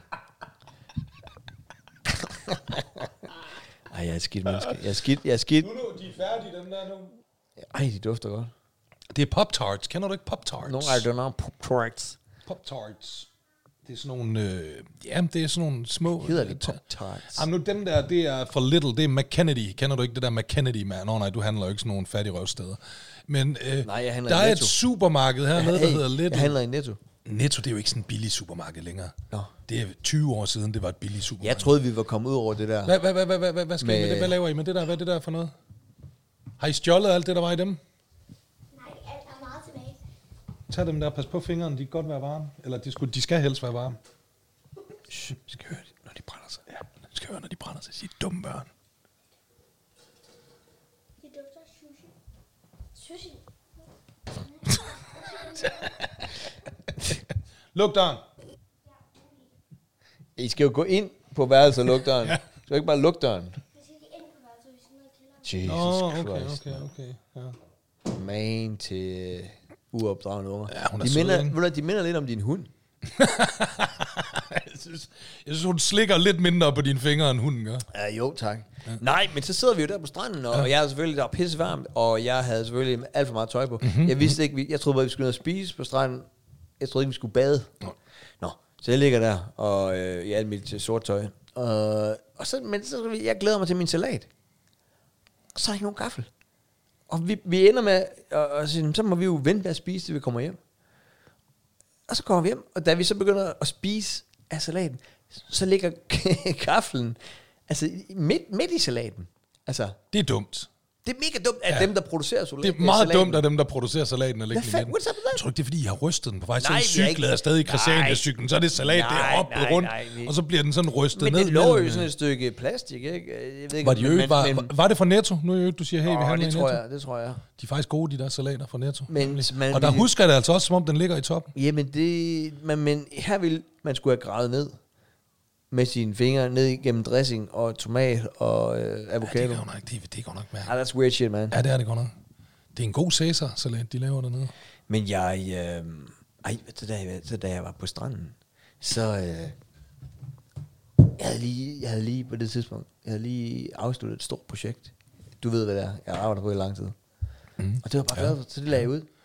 Ej, jeg er et skidt menneske. Jeg er skidt, jeg er skidt. Nu, nu, de er færdige, dem der nu. Ej, de dufter godt. Det er Pop-Tarts. Kender du ikke Pop-Tarts? No, I don't know. Pop-Tarts. Pop-Tarts. Det er sådan nogle, øh, ja, det er sådan nogle små... Hedder de øh, ta- Pop-Tarts? Jamen nu, dem der, det er for Little, det er McKennedy. Kender du ikke det der McKennedy, mand? Nå nej, du handler jo ikke sådan nogle fattige røvsteder. Men øh, Nej, jeg handler der i er et Netto. supermarked hernede, der Hey, hedder Little. jeg handler i Netto. Netto, det er jo ikke sådan en billig supermarked længere. Nå. Det er tyve år siden, det var et billigt supermarked. Jeg troede, vi var kommet ud over det der. Hvad, hvad, hvad, hvad, hvad, hvad, hvad, skal Med- I med det? Hvad laver I med det der? Hvad er det der for noget? Har I stjålet alt det, der var i dem? Nej, alt er meget tilbage. Tag dem der, pas på fingrene, de kan godt være varme. Eller de, skulle, de skal helst være varme. Shh, vi skal høre det, når de brænder sig. Ja, vi skal høre, når de brænder sig. Sig dumme børn. Det dufter af sushi. Sushi. Luk døren. I skal jo gå ind på værelset og lukke døren. Du skal ikke bare lukke døren. Vi skal lige ind på værelset, vi skal ned i kælderen. Jesus Åh, okay, Christ. okay, okay. Ja. Man til uh, uopdragende unger. Ja, hun er de, sød, minder, ikke? ved du hvad, de minder lidt om din hund. jeg, synes, jeg synes, hun slikker lidt mindre på dine fingre, end hunden gør. Ja, jo, tak. Ja. Nej, men så sidder vi jo der på stranden, og, ja. og jeg er selvfølgelig, der var pisse varmt, og jeg havde selvfølgelig alt for meget tøj på. Mm-hmm. Jeg vidste ikke, vi, jeg troede bare, vi skulle ned og spise på stranden. Jeg troede ikke, vi skulle bade. Nå. Nå, så jeg ligger der, og øh, i alt mit sort tøj. Og, og så, men så, jeg glæder mig til min salat. Og så er der ikke nogen gaffel. Og vi, vi ender med, at, at sige, så må vi jo vente med at spise, til vi kommer hjem. Og så kommer vi hjem, og da vi så begynder at spise af salaten, så ligger gaflen altså midt, midt i salaten. Altså, Det er dumt. det er mega dumt, at Ja. ja. dem, der producerer salaten... Det er meget dumt af dem, der producerer salaten og lægger Hvad den i fanden- midten. what's up with that? Jeg tror ikke, det er, fordi I har rystet den på vej. Så Nej, en vi har cyklet ikke- er stadig i Nej. Christiania-cyklen, så er det salat, det Nej, er hoppet nej, rundt, nej, vi- og så bliver den sådan rystet Men ned. det lå jo mellem, sådan øh, et stykke plastik, ikke? Jeg ved ikke, Var, de jo men- ikke, var, men- var det fra Netto? Nu er jo ikke, du siger, hey, vi Åh, handler det i tror Netto. jeg, det tror jeg. De er faktisk gode, de der salater fra Netto. Men, men Og der vi- husker jeg det altså også, som om den ligger i toppen. Jamen det... Men, men her vil man skulle have gravet ned med sine fingre ned igennem dressing og tomat og øh, Ja, det avocado. er godt nok, det, det er godt nok mærke. Ah, that's weird shit, man. Ja, det er det godt nok. Det er en god Caesar-salat, de laver dernede. Men jeg... Øh, ej, så da, jeg, så da jeg var på stranden, så... Øh, jeg, havde lige, jeg havde lige på det tidspunkt, jeg havde lige afsluttet et stort projekt. Du ved, hvad det er. Jeg arbejder på i lang tid. Mm. Og det var bare Ja. glad for, så det lagde jeg ud.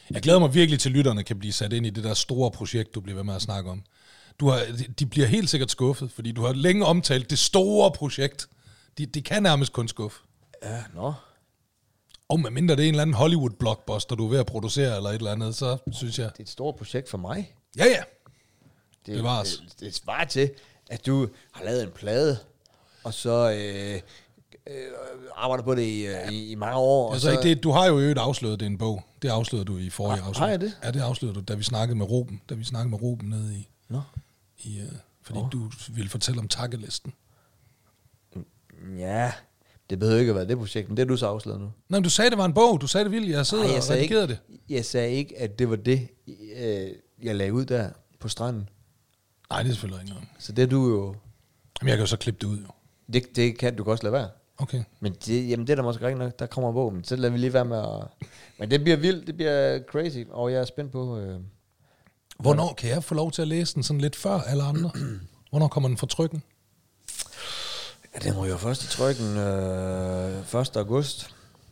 Jeg glæder mig virkelig til, at lytterne kan blive sat ind i det der store projekt, du bliver ved med at snakke om. Du har, de bliver helt sikkert skuffet, fordi du har længe omtalt det store projekt. De, de kan nærmest kun skuffe. Ja, nå. Og medmindre det er en eller anden Hollywood-blockbuster, du er ved at producere, eller et eller andet, så synes jeg... Det er et stort projekt for mig. Ja, ja. Det, det var os. Det, det svarer til, at du har lavet en plade, og så øh, øh, arbejder på det i, øh, i, i mange år. Altså, ikke det, du har jo øvrigt afsløret, det er en bog. Det afslørede du i forrige afsnit. Har jeg det? Ja, det afslørede du, da vi snakkede med Ruben. Da vi snakkede med Ruben nede i... Nå. i uh, fordi Nå. du ville fortælle om takkelisten. Ja, det behøver ikke at være det projekt, men det er du så afsløret nu. Nej, men du sagde, det var en bog. Du sagde det vildt. Jeg sidder Ej, jeg og redigerede ikke, det. Jeg sagde ikke, at det var det, øh, jeg lagde ud der på stranden. Nej, det er selvfølgelig ikke noget. Så det er du jo... Jamen, jeg kan jo så klippe det ud, jo. Det, det kan du godt også lade være. Okay. Men det, jamen det er der måske rigtig nok, der kommer bog, men så lader vi lige være med at... Men det bliver vildt, det bliver crazy, og jeg er spændt på... Øh, Hvornår kan jeg få lov til at læse den sådan lidt før alle andre? Hvornår kommer den fra trykken? ja, det må jo først i trykken øh, første august.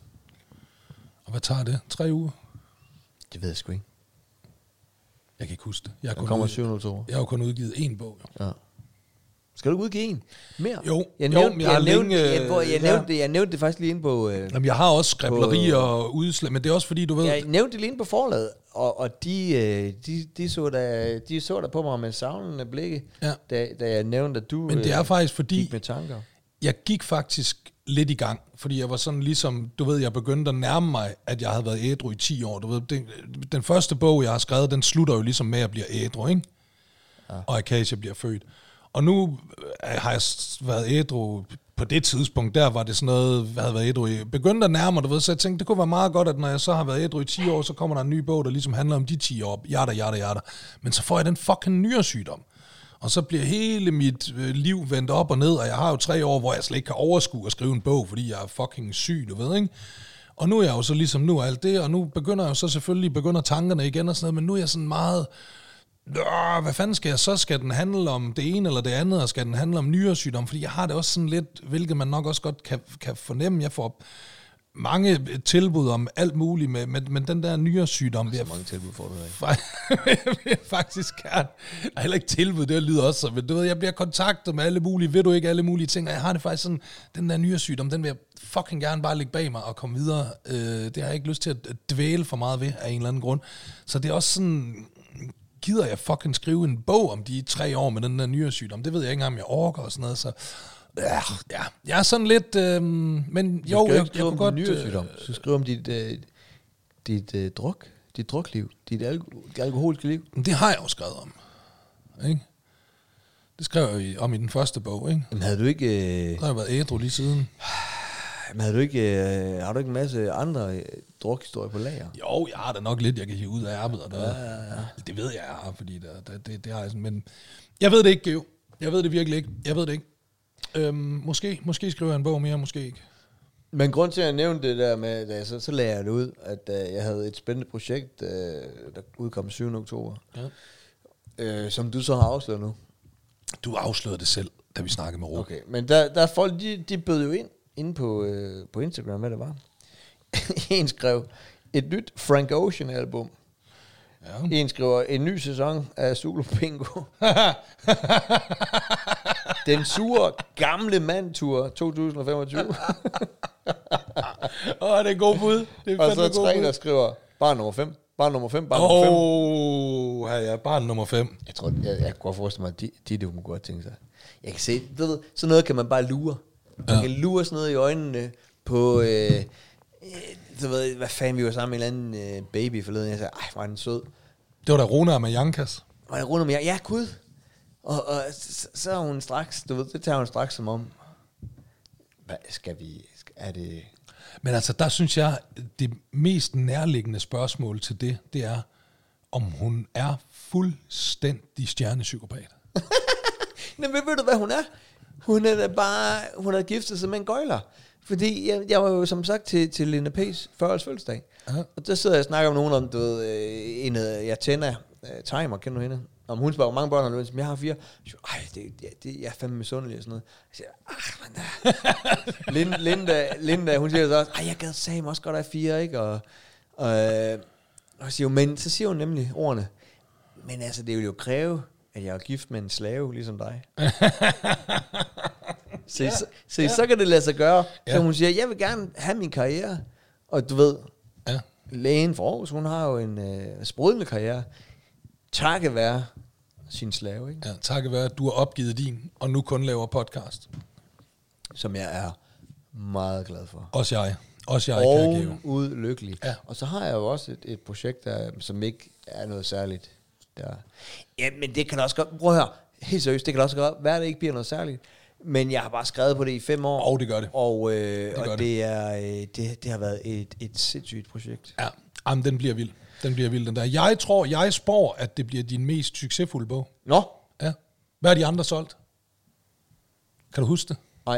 Og hvad tager det? Tre uger? Det ved jeg sgu ikke. Jeg kan ikke huske det. Jeg, Den kun kommer ud... syvende oktober. jeg har jo kun udgivet én bog, jo. Ja. Skal du udgive en? Mere? Jo, Jeg jo, nævnte, jeg har jeg, nævnte, længe, jeg, hvor, jeg, ja. nævnte, det, jeg nævnte det faktisk lige inde på... Øh, Jamen, jeg har også skriblerier På- og udslag, men det er også fordi, du ved... jeg nævnte det lige inde på forlaget, og, og de, øh, de, de, så der, de så der på mig med savlende blikke, Ja. da, da jeg nævnte, at du Men det er faktisk fordi, gik med tanker. jeg gik faktisk lidt i gang, fordi jeg var sådan ligesom, du ved, jeg begyndte at nærme mig, at jeg havde været ædru i ti år. Du ved, den, den første bog, jeg har skrevet, den slutter jo ligesom med at blive ædru, ikke? Ja. Og Akasia bliver født. Og nu har jeg været ædru på det tidspunkt, der var det sådan noget, jeg havde været ædru i. Begyndte at nærme mig, du ved, så jeg tænkte, det kunne være meget godt, at når jeg så har været ædru i ti år, så kommer der en ny bog, der ligesom handler om de ti år, jada, jada, jada. Men så får jeg den fucking nyresygdom. Og så bliver hele mit øh, liv vendt op og ned, og jeg har jo tre år, hvor jeg slet ikke kan overskue at skrive en bog, fordi jeg er fucking syg, du ved, ikke? Og nu er jeg jo så ligesom nu alt det, og nu begynder jeg jo så selvfølgelig, begynder tankerne igen og sådan noget, men nu er jeg sådan meget... Øh, hvad fanden skal jeg så? Skal den handle om det ene eller det andet, og skal den handle om nyresygdom? Fordi jeg har det også sådan lidt, hvilket man nok også godt kan, kan fornemme. Jeg får mange tilbud om alt muligt, med, med, men den der nyresygdom... Så mange tilbud får du af. Jeg faktisk gerne. Jeg har heller ikke tilbud, det lyder også så, men du ved, jeg bliver kontaktet med alle mulige, ved du ikke, alle mulige ting, og jeg har det faktisk sådan, den der nyresygdom, den vil jeg fucking gerne bare lægge bag mig og komme videre. Øh, det har jeg ikke lyst til at dvæle for meget ved, af en eller anden grund. Så det er også sådan... Gider jeg fucking skrive en bog om de tre år med den der nyresygdom? Det ved jeg ikke engang, om jeg orker og sådan noget, så... Ja, ja. Jeg er sådan lidt... Øh, men Du jo, skal jeg, ikke jeg kunne godt... nyresygdom. Du skal skrive om dit, øh, dit øh, druk, dit drukliv, dit alko- alkoholiske liv. Men det har jeg jo skrevet om. Ikke? Det skrev jeg i- om i den første bog, ikke? Men havde du ikke... Øh, Så har jeg været ædru lige siden. men havde du ikke, øh, har du ikke en masse andre øh, drukhistorier på lager? Jo, jeg har da nok lidt, jeg kan hive ud af ærmet. Og der, Ja, ja, ja. Det ved jeg, jeg har, fordi der, der, det, det har jeg sådan. Men jeg ved det ikke, Geo. Jeg ved det virkelig ikke. Jeg ved det ikke. Øhm, måske, måske skriver jeg en bog mere, måske ikke. Men grund til, at jeg nævnte det der med, da jeg så, så lagde jeg det ud, at uh, jeg havde et spændende projekt, uh, der udkom syvende oktober, Ja. uh, som du så har afsløret nu. Du afslørede det selv, da vi snakkede med Ruben. Okay, men der, der er folk, de, de bød jo ind, inde på, uh, på Instagram, hvad det var. En skrev, et nyt Frank Ocean album. Ja. En skriver, en ny sæson af Zulu Bingo. Den sure gamle mand-tur to tusind femogtyve. Åh, oh, det er god bud. Det er Og så fandme god tre, bud. der skriver, barn nummer fem, barn nummer fem, barn nummer fem. Åh, oh, ja, barn nummer fem. Jeg tror, jeg, jeg kunne godt forestille mig, at de, de det kunne godt tænke sig. Jeg kan se, du ved, sådan noget kan man bare lure. Man Ja. kan lure sådan noget i øjnene på, øh, øh, du ved, hvad fanden, vi var sammen med en eller anden øh, baby forleden. Jeg sagde, ej, hvor er den sød. Det var da Rona med Jankas. Og jeg runder med, ja, gud. Og, og så, så er hun straks, du ved, det tager hun straks som om, hvad skal vi, er det... Men altså, der synes jeg, det mest nærliggende spørgsmål til det, det er, om hun er fuldstændig stjernepsykopat. Men ved du, hvad hun er? Hun er da bare, hun har giftet sig med en gøjler. Fordi jeg, jeg var jo som sagt til, til Linda P's fyrre-års fødselsdag. Ja. Og der sidder jeg og snakker om nogen om, du ved, øh, en af jeg tænder, uh, Timer, kender du hende? Om hun spørger, hvor mange børn har du, som jeg har fire. Jeg siger, ej, det, det, det, jeg er fandme misundelig og sådan noget. Jeg siger, ach, men da. Linda, Linda, Linda, hun siger så også, ej, jeg gad sagde også godt have fire, ikke? Og, og, øh, Og siger, men så siger hun nemlig ordene, men altså, det vil jo kræve, at jeg er gift med en slave, ligesom dig. så, ja. så, så, ja. så kan det lade sig gøre. Ja. Så hun siger, jeg vil gerne have min karriere. Og du ved, ja. lægen for Aarhus, hun har jo en øh, sprudlende karriere. Takket være sin slave, ikke? Ja, takket være, at du har opgivet din, og nu kun laver podcast. Som jeg er meget glad for. Også jeg. Også jeg, kære Geo. Og ud lykkelig. Ja. Og så har jeg jo også et, et projekt, der, som ikke er noget særligt. Der. Ja, men det kan også godt... Prøv at høre. Helt seriøst, det kan også godt være, at det ikke bliver noget særligt. Men jeg har bare skrevet på det i fem år. Og det gør det. Og, øh, det, og det. Det, er, øh, det, det har været et, et sindssygt projekt. Ja, jamen, den bliver vild. Den bliver vild, den der. Jeg tror, jeg spår, at det bliver din mest succesfulde bog. Nå? Ja. Hvad er de andre solgt? Kan du huske det? Nej.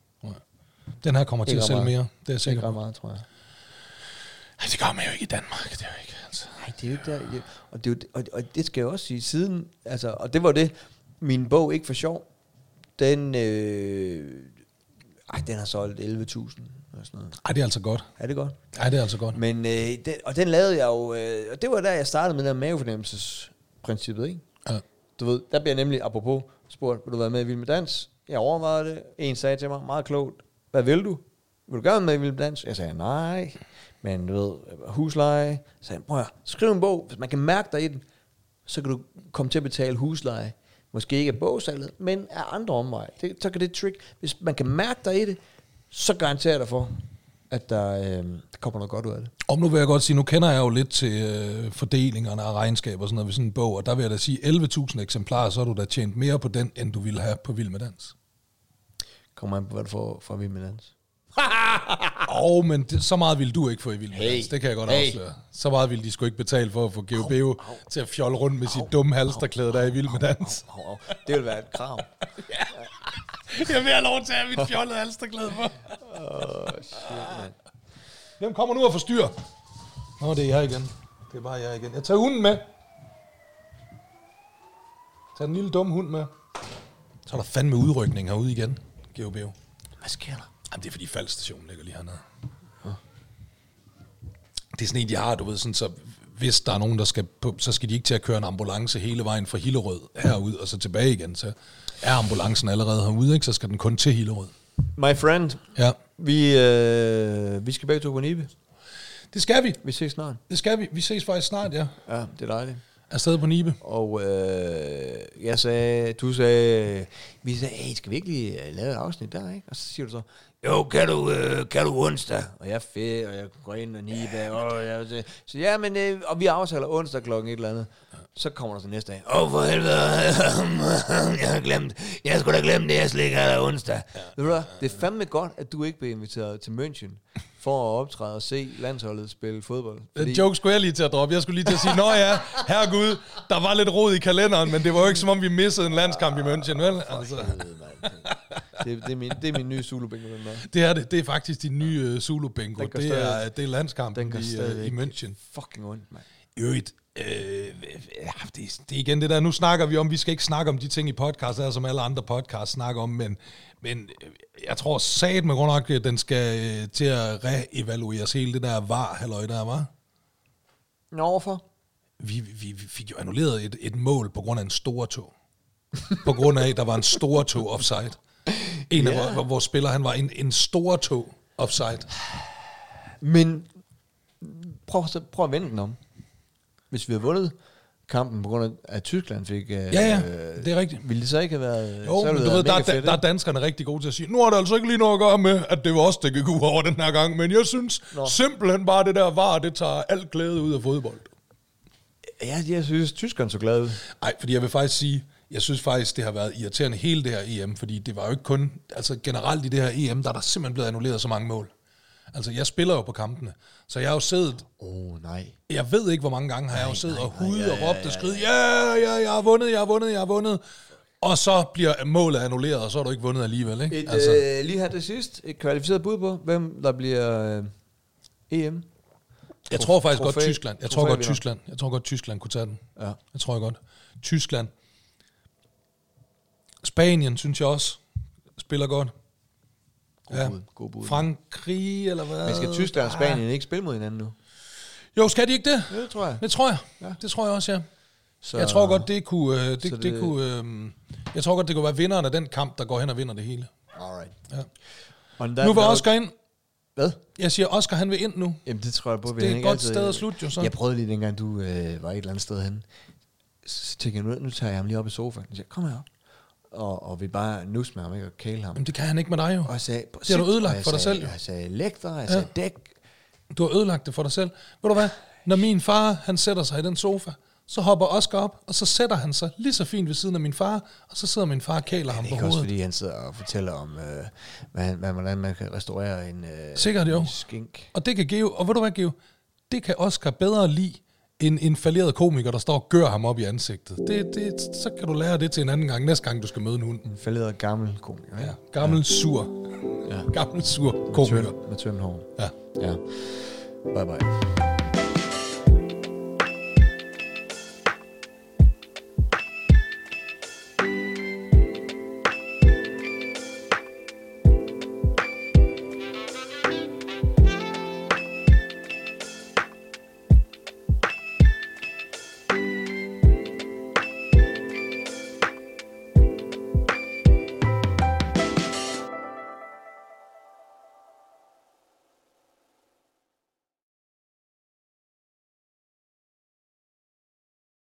Den her kommer til at sælge mere. Det er sikkert. Det gør meget, tror jeg. Ej, det gør man jo ikke i Danmark. Det er jo ikke, altså. Nej, det er jo ikke der. Det, og, det, og, og det skal jeg også sige siden. Altså, og det var det. Min bog, ikke for sjov, den, øh, ej, den har solgt elleve tusind. Ej, det er altså godt. Er det godt? Ej, det er altså godt. Men, øh, det, og den lavede jeg jo, øh, og det var der, jeg startede med den mavefornemmelsesprincippet, ikke? Ja. Du ved, der bliver nemlig, apropos, spurgt, vil du være med i Vild med Dans? Jeg overvejede det. En sagde til mig, meget klogt, hvad vil du? Vil du gøre med i Vild med Dans? Jeg sagde, nej. Men du ved, husleje. Jeg sagde, prøv at skriv en bog. Hvis man kan mærke dig i den, så kan du komme til at betale husleje. Måske ikke af bogsalget, men af andre omveje. Det, så kan det trick. Hvis man kan mærke dig i det, så garanterer jeg dig for, at der, øh, der kommer noget godt ud af det. Om nu vil jeg godt sige, nu kender jeg jo lidt til øh, fordelingerne af regnskaber og sådan noget ved sådan en bog, og der vil jeg da sige, elleve tusind eksemplarer, så har du da tjent mere på den, end du ville have på Vild med Dans. Kommer an på, hvad du får fra Vild med Dans. Åh, oh, men det, så meget vil du ikke få i Vild med hey. Dans. Det kan jeg godt hey. afsløre. Så meget vil de sgu ikke betale for at få Geo Beo til at fjolle rundt med sit dumme halsterklæde, der er i Vild med Dans. Au, au, au. Det vil være et krav. Ja. Jeg vil have lov til at have mit fjollede halsterklæde på. Åh, oh, shit, man. Hvem kommer nu og forstyrrer? Nå, det er jeg igen. Det er bare jeg igen. Jeg tager hunden med. Tag den lille dumme hund med. Så er der fandme udrykning herude igen, Geo Beo. Hvad sker der? Jamen, det er fordi faldstationen ligger lige hernede. Ja. Det er sådan en, de har, du ved, sådan, så hvis der er nogen, der skal på, så skal de ikke til at køre en ambulance hele vejen fra Hillerød herud og så tilbage igen. Så er ambulancen allerede herude, ikke? Så skal den kun til Hillerød. My friend, ja. vi, øh, vi skal begge to på Nibe. Det skal vi. Vi ses snart. Det skal vi. Vi ses faktisk snart, ja. Ja, det er dejligt. Afsted på Nibe. Og øh, jeg sagde, du sagde, vi sagde, hey, skal vi virkelig lave et afsnit der, ikke? Og så siger du så, jo, kan du, øh, kan du onsdag? Og jeg er fedt, og jeg går ind og Nibe, og jeg så, så ja, men, øh, og vi aftaler onsdag klokken et eller andet. Så kommer der så næste dag, åh, oh, for helvede, jeg har glemt, jeg skulle da glemme det, jeg slet ikke har der onsdag. Ja. Ved du hvad, det er fandme godt, at du ikke blev inviteret til München for at optræde og se landsholdet spille fodbold. Den joke skulle jeg lige til at droppe. Jeg skulle lige til at sige, nå ja, herregud, der var lidt rod i kalenderen, men det var jo ikke som om, vi missede en landskamp i München, vel? Altså. Det, det, er min, det er min nye Zulu-bingo, den der. Det er det. Det er faktisk din nye uh, Zulu-bingo. Det er, det er landskampen i, uh, i München. Fucking ondt, mand. Øvrigt, øh, ja, det, det er igen det der, nu snakker vi om, vi skal ikke snakke om de ting i podcast, der, som alle andre podcasts snakker om, men, men jeg tror sat med grund nok, at den skal øh, til at reevalueres hele det der var-halløj der, var? Nå, hvorfor? Vi, vi, vi fik jo annulleret et, et mål på grund af en stor tog. På grund af, at der var en stor tog offside. En yeah. af vores, vores spillere, han var en, en stor tog offside. Men prøv, prøv at vende den om. Hvis vi havde vundet kampen på grund af, at Tyskland fik... Ja, ja, øh, det er rigtigt. Ville det så ikke have været... Jo, men du ved, der, fedt, der er danskerne rigtig gode til at sige, nu er der altså ikke lige noget at gøre med, at det var os, der gik ud over den her gang, men jeg synes Nå. simpelthen bare, det der var, det tager alt glæde ud af fodbold. Ja, jeg synes, tyskerne så glade ud. Nej, fordi jeg vil faktisk sige, jeg synes faktisk, det har været irriterende hele det her E M, fordi det var jo ikke kun... Altså generelt i det her E M, der er der simpelthen blevet annulleret så mange mål. Altså, jeg spiller jo på kampene, så jeg har jo siddet... Åh, oh, nej. Jeg ved ikke, hvor mange gange har jeg jo siddet og hudet og råbt og skridt, ja, ja, jeg har vundet, jeg har vundet, jeg har vundet. Og så bliver målet annulleret, og så har du ikke vundet alligevel, ikke? Et, altså. øh, lige her til sidst, et kvalificeret bud på, hvem der bliver øh, E M. Jeg tror faktisk godt Tyskland. Jeg tror godt Tyskland. Jeg tror godt Tyskland kunne tage den. Ja. Jeg tror jeg godt. Tyskland. Spanien, synes jeg også, spiller godt. God ja. bud, god bud. Frankrig, eller hvad? Men skal Tyskland og Spanien ah. ikke spille mod hinanden nu? Jo, skal de ikke det? Ja, det tror jeg. Det tror jeg. Ja. Det tror jeg også, ja. Så, Jeg tror godt, det kunne... Øh, det, det, det- det kunne øh, jeg tror godt, det kunne være vinderen af den kamp, der går hen og vinder det hele. Alright. Ja. On Nu that var note- Oscar ind. Hvad? Jeg siger, Oscar han vil ind nu. Jamen, det tror jeg på. vi Det er et ikke godt altid- sted at slutte, jo så. Jeg prøvede lige dengang, du øh, var et eller andet sted henne. Så tænkte jeg, nu, nu tager jeg ham lige op i sofaen. Jeg siger, kom herop. Og, og vi bare nus med ham, ikke? Og kæle ham. Jamen, det kan han ikke med dig jo. Og jeg sagde, Det har du ødelagt og jeg for dig sagde, selv, jo. Jeg sagde lægter, jeg Ja. sagde dæk. Du har ødelagt det for dig selv. Ved du hvad? Når min far, han sætter sig i den sofa, så hopper Oscar op, og så sætter han sig lige så fint ved siden af min far, og så sidder min far og kæler ham Det på er ikke også, hovedet. fordi han sidder og fortæller om, øh, hvad, hvad, hvordan man kan restaurere en, øh, Sikkert jo. en skink. Og det kan Geo, og ved du hvad, Geo? Det kan Oscar bedre lide end en falderet komiker, der står og gør ham op i ansigtet. Det, det, så kan du lære det til en anden gang, næste gang du skal møde en hund. En falderet gammel komiker. Ja, gammel, sur. Ja. Gammel, sur Med komiker. tynd- Med tynd hår. Ja. Ja. Bye bye.